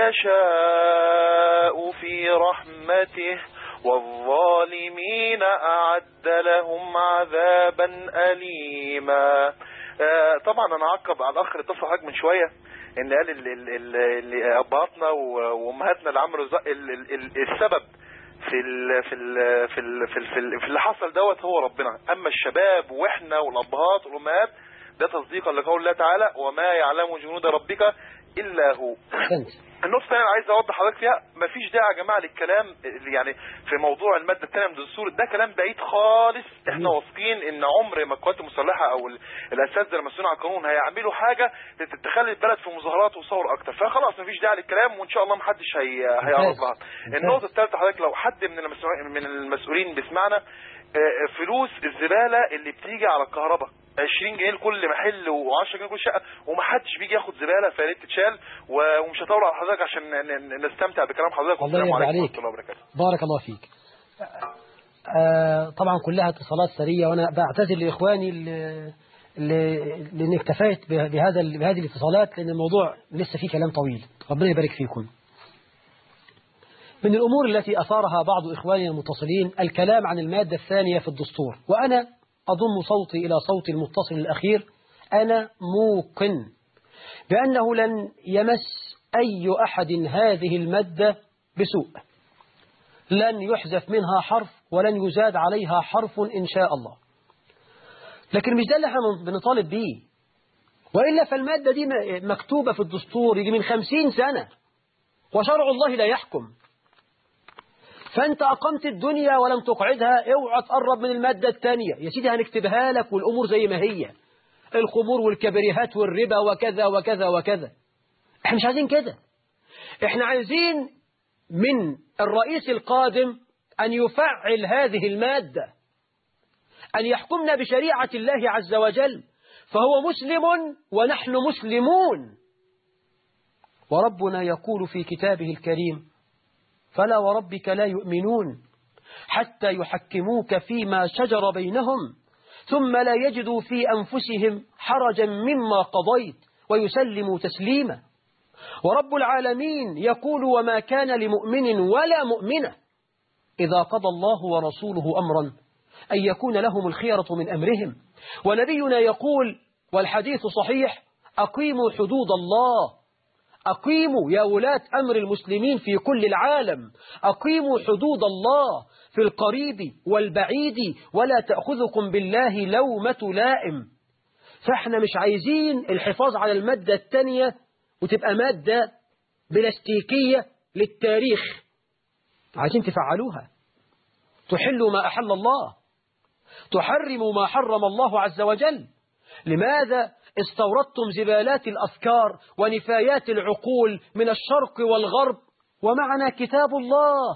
يشاء في رحمته والظالمين أعد لهم عذابا أليما. آه طبعا أنا أعقب على الأخ اللي اتصل حضرتك من شوية إن قال اللي أبهاتنا وأمهاتنا اللي عملوا السبب في ال في ال في ال في, ال في, ال في اللي حصل دوت هو ربنا، أما الشباب وإحنا والأبهات والأمهات ده تصديقا لقول الله تعالى وما يعلم جنود ربك إلا هو. النقطة الثانية عايز أوضح حضرتك فيها، مفيش داعي يا جماعة للكلام يعني في موضوع المادة الثانية من الدستور، ده كلام بعيد خالص. احنا واثقين ان عمر ما القوات المسلحة او الاساتذة المسؤولين عن القانون هيعملوا حاجة تخلي البلد في مظاهرات وثور اكتر، فخلاص مفيش داعي للكلام وان شاء الله محدش هي هيعرض بعض. النقطة الثالثة حضرتك لو حد من من المسؤولين بيسمعنا، فلوس الزبالة اللي بتيجي على الكهرباء عشرين جنيه لكل محل وعشرة جنيه لكل شقة ومحدش بيجي ياخد زبالة، فياريت تتشال. ومش هطول على حضرتك عشان نستمتع بكلام حضرتك. والسلام عليكم ورحمة الله وبركاته. بارك الله فيك. آه طبعا كلها اتصالات سرية وانا بعتذر لاخواني اللي لاني اكتفيت بهذا بهذه الاتصالات لان الموضوع لسه فيه كلام طويل. ربنا يبارك فيكم. من الامور التي اثارها بعض اخواني المتصلين الكلام عن المادة الثانية في الدستور، وانا أضم صوتي إلى صوت المتصل الأخير. أنا موقن بأنه لن يمس أي أحد هذه المادة بسوء، لن يحذف منها حرف ولن يزاد عليها حرف إن شاء الله. لكن مش ده اللي احنا بنطالب بيه، وإلا فالمادة دي مكتوبة في الدستور يجي من خمسين سنة وشرع الله لا يحكم. فأنت أقمت الدنيا ولم تقعدها، اوعى تقرب من المادة الثانية يا سيدي، هنكتبها لك والأمور زي ما هي، الخمور والكبريهات والربا وكذا وكذا وكذا. احنا مش عايزين كده، احنا عايزين من الرئيس القادم أن يفعل هذه المادة، أن يحكمنا بشريعة الله عز وجل، فهو مسلم ونحن مسلمون. وربنا يقول في كتابه الكريم فلا وربك لا يؤمنون حتى يحكموك فيما شجر بينهم ثم لا يجدوا في أنفسهم حرجا مما قضيت ويسلموا تسليما. ورب العالمين يقول وما كان لمؤمن ولا مؤمنة إذا قضى الله ورسوله أمرا أن يكون لهم الخيرة من أمرهم. ونبينا يقول والحديث صحيح أقيموا حدود الله، أقيموا يا ولاة أمر المسلمين في كل العالم، أقيموا حدود الله في القريب والبعيد ولا تأخذكم بالله لومة لائم. فإحنا مش عايزين الحفاظ على المادة الثانية وتبقى مادة بلاستيكية للتاريخ، عايزين تفعلوها، تحلوا ما أحل الله، تحرموا ما حرم الله عز وجل. لماذا استوردتم زبالات الأفكار ونفايات العقول من الشرق والغرب ومعنا كتاب الله،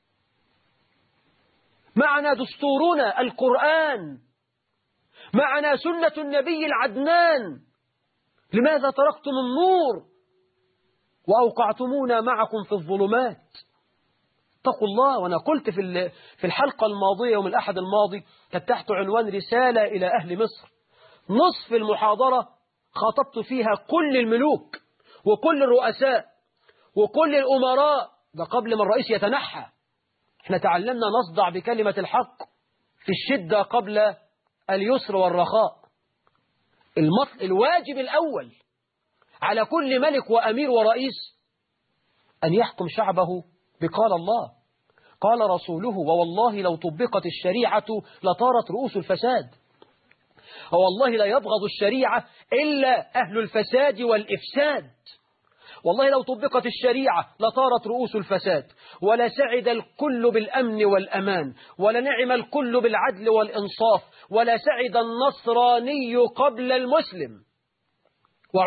معنا دستورنا القرآن، معنا سنة النبي العدنان؟ لماذا تركتم النور وأوقعتمونا معكم في الظلمات؟ اتقوا الله. وأنا قلت في في الحلقة الماضية يوم الأحد الماضي كانت تحت عنوان رسالة إلى أهل مصر، نصف المحاضرة خاطبت فيها كل الملوك وكل الرؤساء وكل الأمراء، ده قبل ما الرئيس يتنحى. احنا تعلمنا نصدع بكلمة الحق في الشدة قبل اليسر والرخاء. المطل الواجب الأول على كل ملك وأمير ورئيس أن يحكم شعبه بقال الله قال رسوله، ووالله لو طبقت الشريعة لطارت رؤوس الفساد. والله لا يبغض الشريعة إلا أهل الفساد والإفساد. والله لو طبقت الشريعة لطارت رؤوس الفساد، ولا سعد الكل بالأمن والأمان، ولا نعم الكل بالعدل والإنصاف، ولا سعد النصراني قبل المسلم.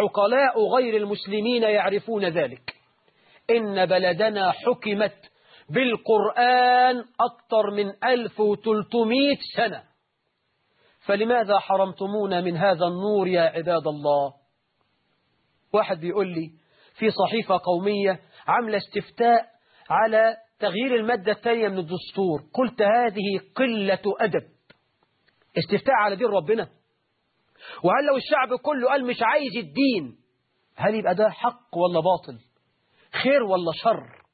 وعقلاء غير المسلمين يعرفون ذلك. إن بلدنا حكمت بالقرآن أكثر من ألف وثلاثمائة سنة، فلماذا حرمتمونا من هذا النور يا عباد الله؟ واحد بيقول لي في صحيفة قومية عاملة استفتاء على تغيير المادة الثانية من الدستور. قلت هذه قلة أدب، استفتاء على دين ربنا؟ وهل لو الشعب كله قال مش عايز الدين، هل يبقى ده حق ولا باطل، خير ولا شر؟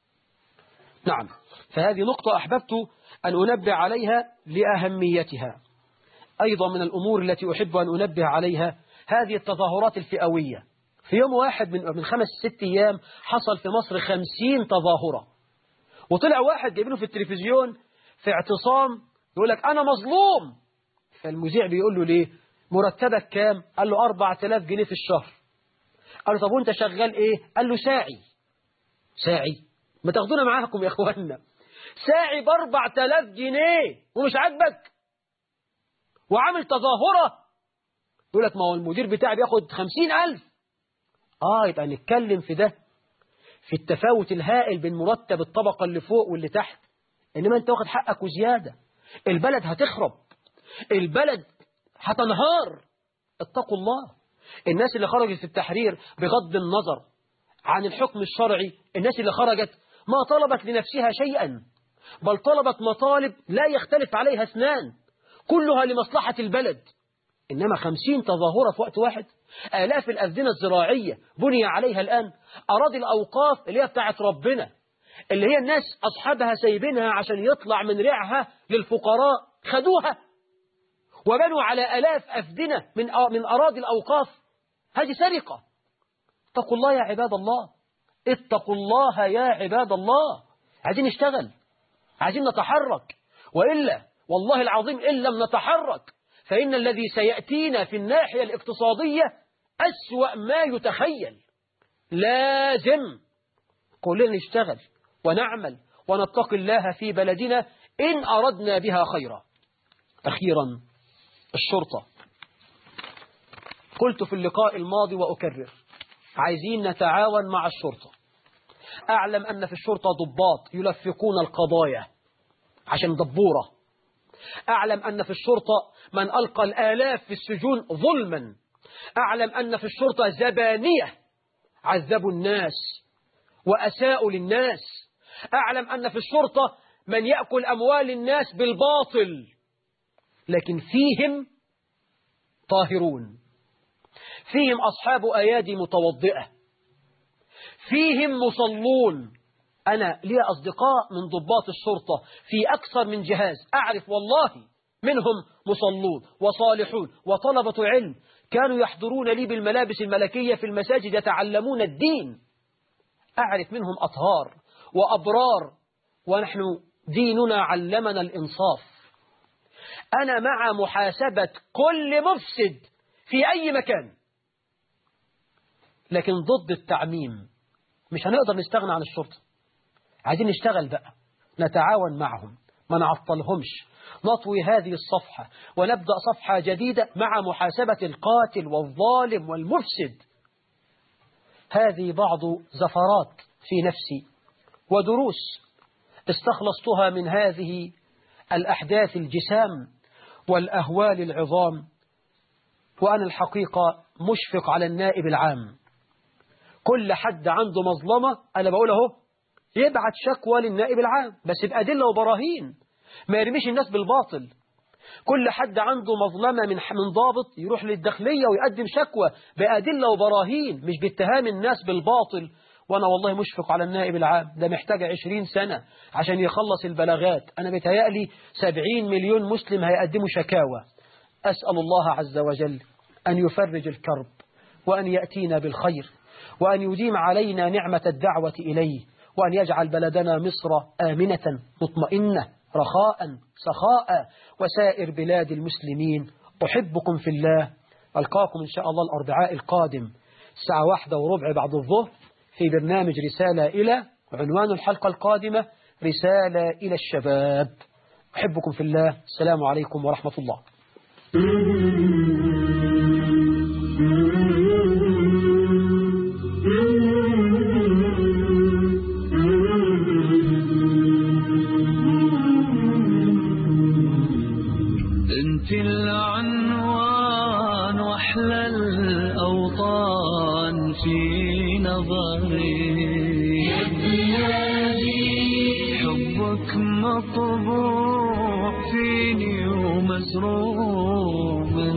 نعم، فهذه نقطة أحببت أن أنبه عليها لأهميتها. أيضا من الأمور التي أحب أن أنبه عليها هذه التظاهرات الفئوية. في يوم واحد من من خمس ست أيام حصل في مصر خمسين تظاهرة، وطلع واحد جايبينه في التلفزيون في اعتصام يقول لك أنا مظلوم. فالمذيع بيقول له ليه؟ مرتبك كام؟ قال له أربعة آلاف جنيه في الشهر. قال له طب وانت شغال ايه؟ قال له ساعي. ساعي؟ ما تاخدونا معاكم يا اخوانا، ساعي بأربعة آلاف جنيه ومش عاجبك وعامل تظاهرة؟ يقول لك ما هو المدير بتاعي بياخد خمسين ألف. اه يبقى نتكلم في ده، في التفاوت الهائل بين مرتب الطبقة اللي فوق واللي تحت. انما انت واخد حقك وزيادة، البلد هتخرب، البلد هتنهار. اتقوا الله. الناس اللي خرجت في التحرير بغض النظر عن الحكم الشرعي، الناس اللي خرجت ما طلبت لنفسها شيئا، بل طلبت مطالب لا يختلف عليها اثنان، كلها لمصلحة البلد. إنما خمسين تظاهرة في وقت واحد، آلاف الأذنة الزراعية بني عليها الآن، أراضي الأوقاف اللي هي بتاعت ربنا، اللي هي الناس أصحابها سايبينها عشان يطلع من ريعها للفقراء، خدوها وبنوا على آلاف أفدنة من من أراضي الأوقاف. هذه سرقة. اتقوا الله يا عباد الله، اتقوا الله يا عباد الله. عايزين نشتغل، عايزين نتحرك، وإلا والله العظيم إن لم نتحرك فإن الذي سيأتينا في الناحية الاقتصادية أسوأ ما يتخيل. لازم كلنا نشتغل ونعمل ونتقي الله في بلدنا إن أردنا بها خيرا. أخيرا الشرطة، قلت في اللقاء الماضي وأكرر، عايزين نتعاون مع الشرطة. أعلم أن في الشرطة ضباط يلفقون القضايا عشان دبورة. أعلم أن في الشرطة من ألقى الآلاف في السجون ظلما. أعلم أن في الشرطة زبانية عذبوا الناس وأساءوا للناس. أعلم أن في الشرطة من يأكل أموال الناس بالباطل، لكن فيهم طاهرون، فيهم أصحاب أيادي متوضئة، فيهم مصلون. أنا لي أصدقاء من ضباط الشرطة في أكثر من جهاز، أعرف والله منهم مصلون وصالحون وطلبة علم، كانوا يحضرون لي بالملابس الملكية في المساجد يتعلمون الدين. أعرف منهم أطهار وأبرار، ونحن ديننا علمنا الإنصاف. أنا مع محاسبة كل مفسد في أي مكان، لكن ضد التعميم. مش هنقدر نستغنى عن الشرطة، عايزين نشتغل بقى، نتعاون معهم، ما نعطلهمش، نطوي هذه الصفحة ونبدأ صفحة جديدة مع محاسبة القاتل والظالم والمفسد. هذه بعض زفرات في نفسي ودروس استخلصتها من هذه الأحداث الجسام والأهوال العظام. وأنا الحقيقة مشفق على النائب العام. كل حد عنده مظلمة أنا بقوله يبعت شكوى للنائب العام، بس بأدلة وبراهين، ما يرميش الناس بالباطل. كل حد عنده مظلمة من من ضابط يروح للداخلية ويقدم شكوى بأدلة وبراهين، مش باتهام الناس بالباطل. وأنا والله مشفق على النائب العام، ده محتاج عشرين سنة عشان يخلص البلاغات. أنا بيتهيألي سبعين مليون مسلم هيقدموا شكاوى. أسأل الله عز وجل أن يفرج الكرب، وأن يأتينا بالخير، وأن يديم علينا نعمة الدعوة إليه، وأن يجعل بلدنا مصر آمنة مطمئنة رخاء سخاء، وسائر بلاد المسلمين. أحبكم في الله. ألقاكم إن شاء الله الأربعاء القادم الساعة واحدة وربع بعد الظهر في برنامج رسالة إلى، عنوان الحلقة القادمة رسالة إلى الشباب. أحبكم في الله. السلام عليكم ورحمة الله. نظري يا بلادي حبك مطبوع فيني ومزروع من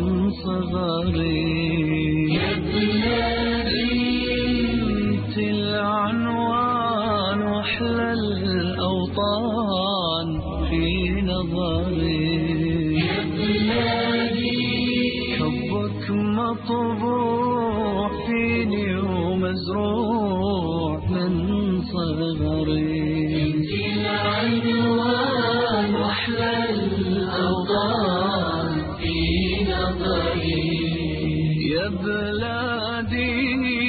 صغري يا بلادي انت العنوان واحلى الاوطان في نظري يا بلادي حبك مطبوع فيني ومزروع من صغري انت العنوان واحلى الاوطان في نظري يا بلادي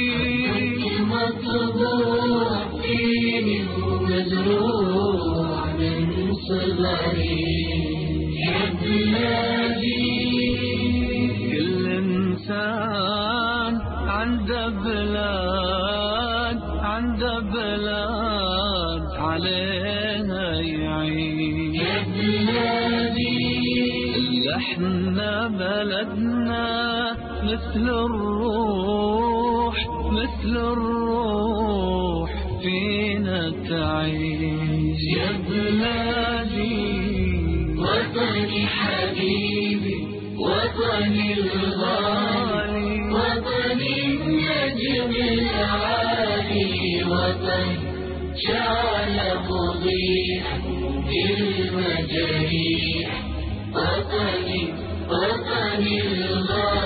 مطبوع فيني ومزروع من صغري يا بلادي كل إنسان عنده بلاد عنده بلاد عليها يعيش يا بلادي احنا بلدنا مثل الروح مثل الروح فينا تعيش يا بلادي وطني حبيبي وطني الغالي وطني النجم العالي وطن شعل مضيء بالمجاريح وطني وطني الغالي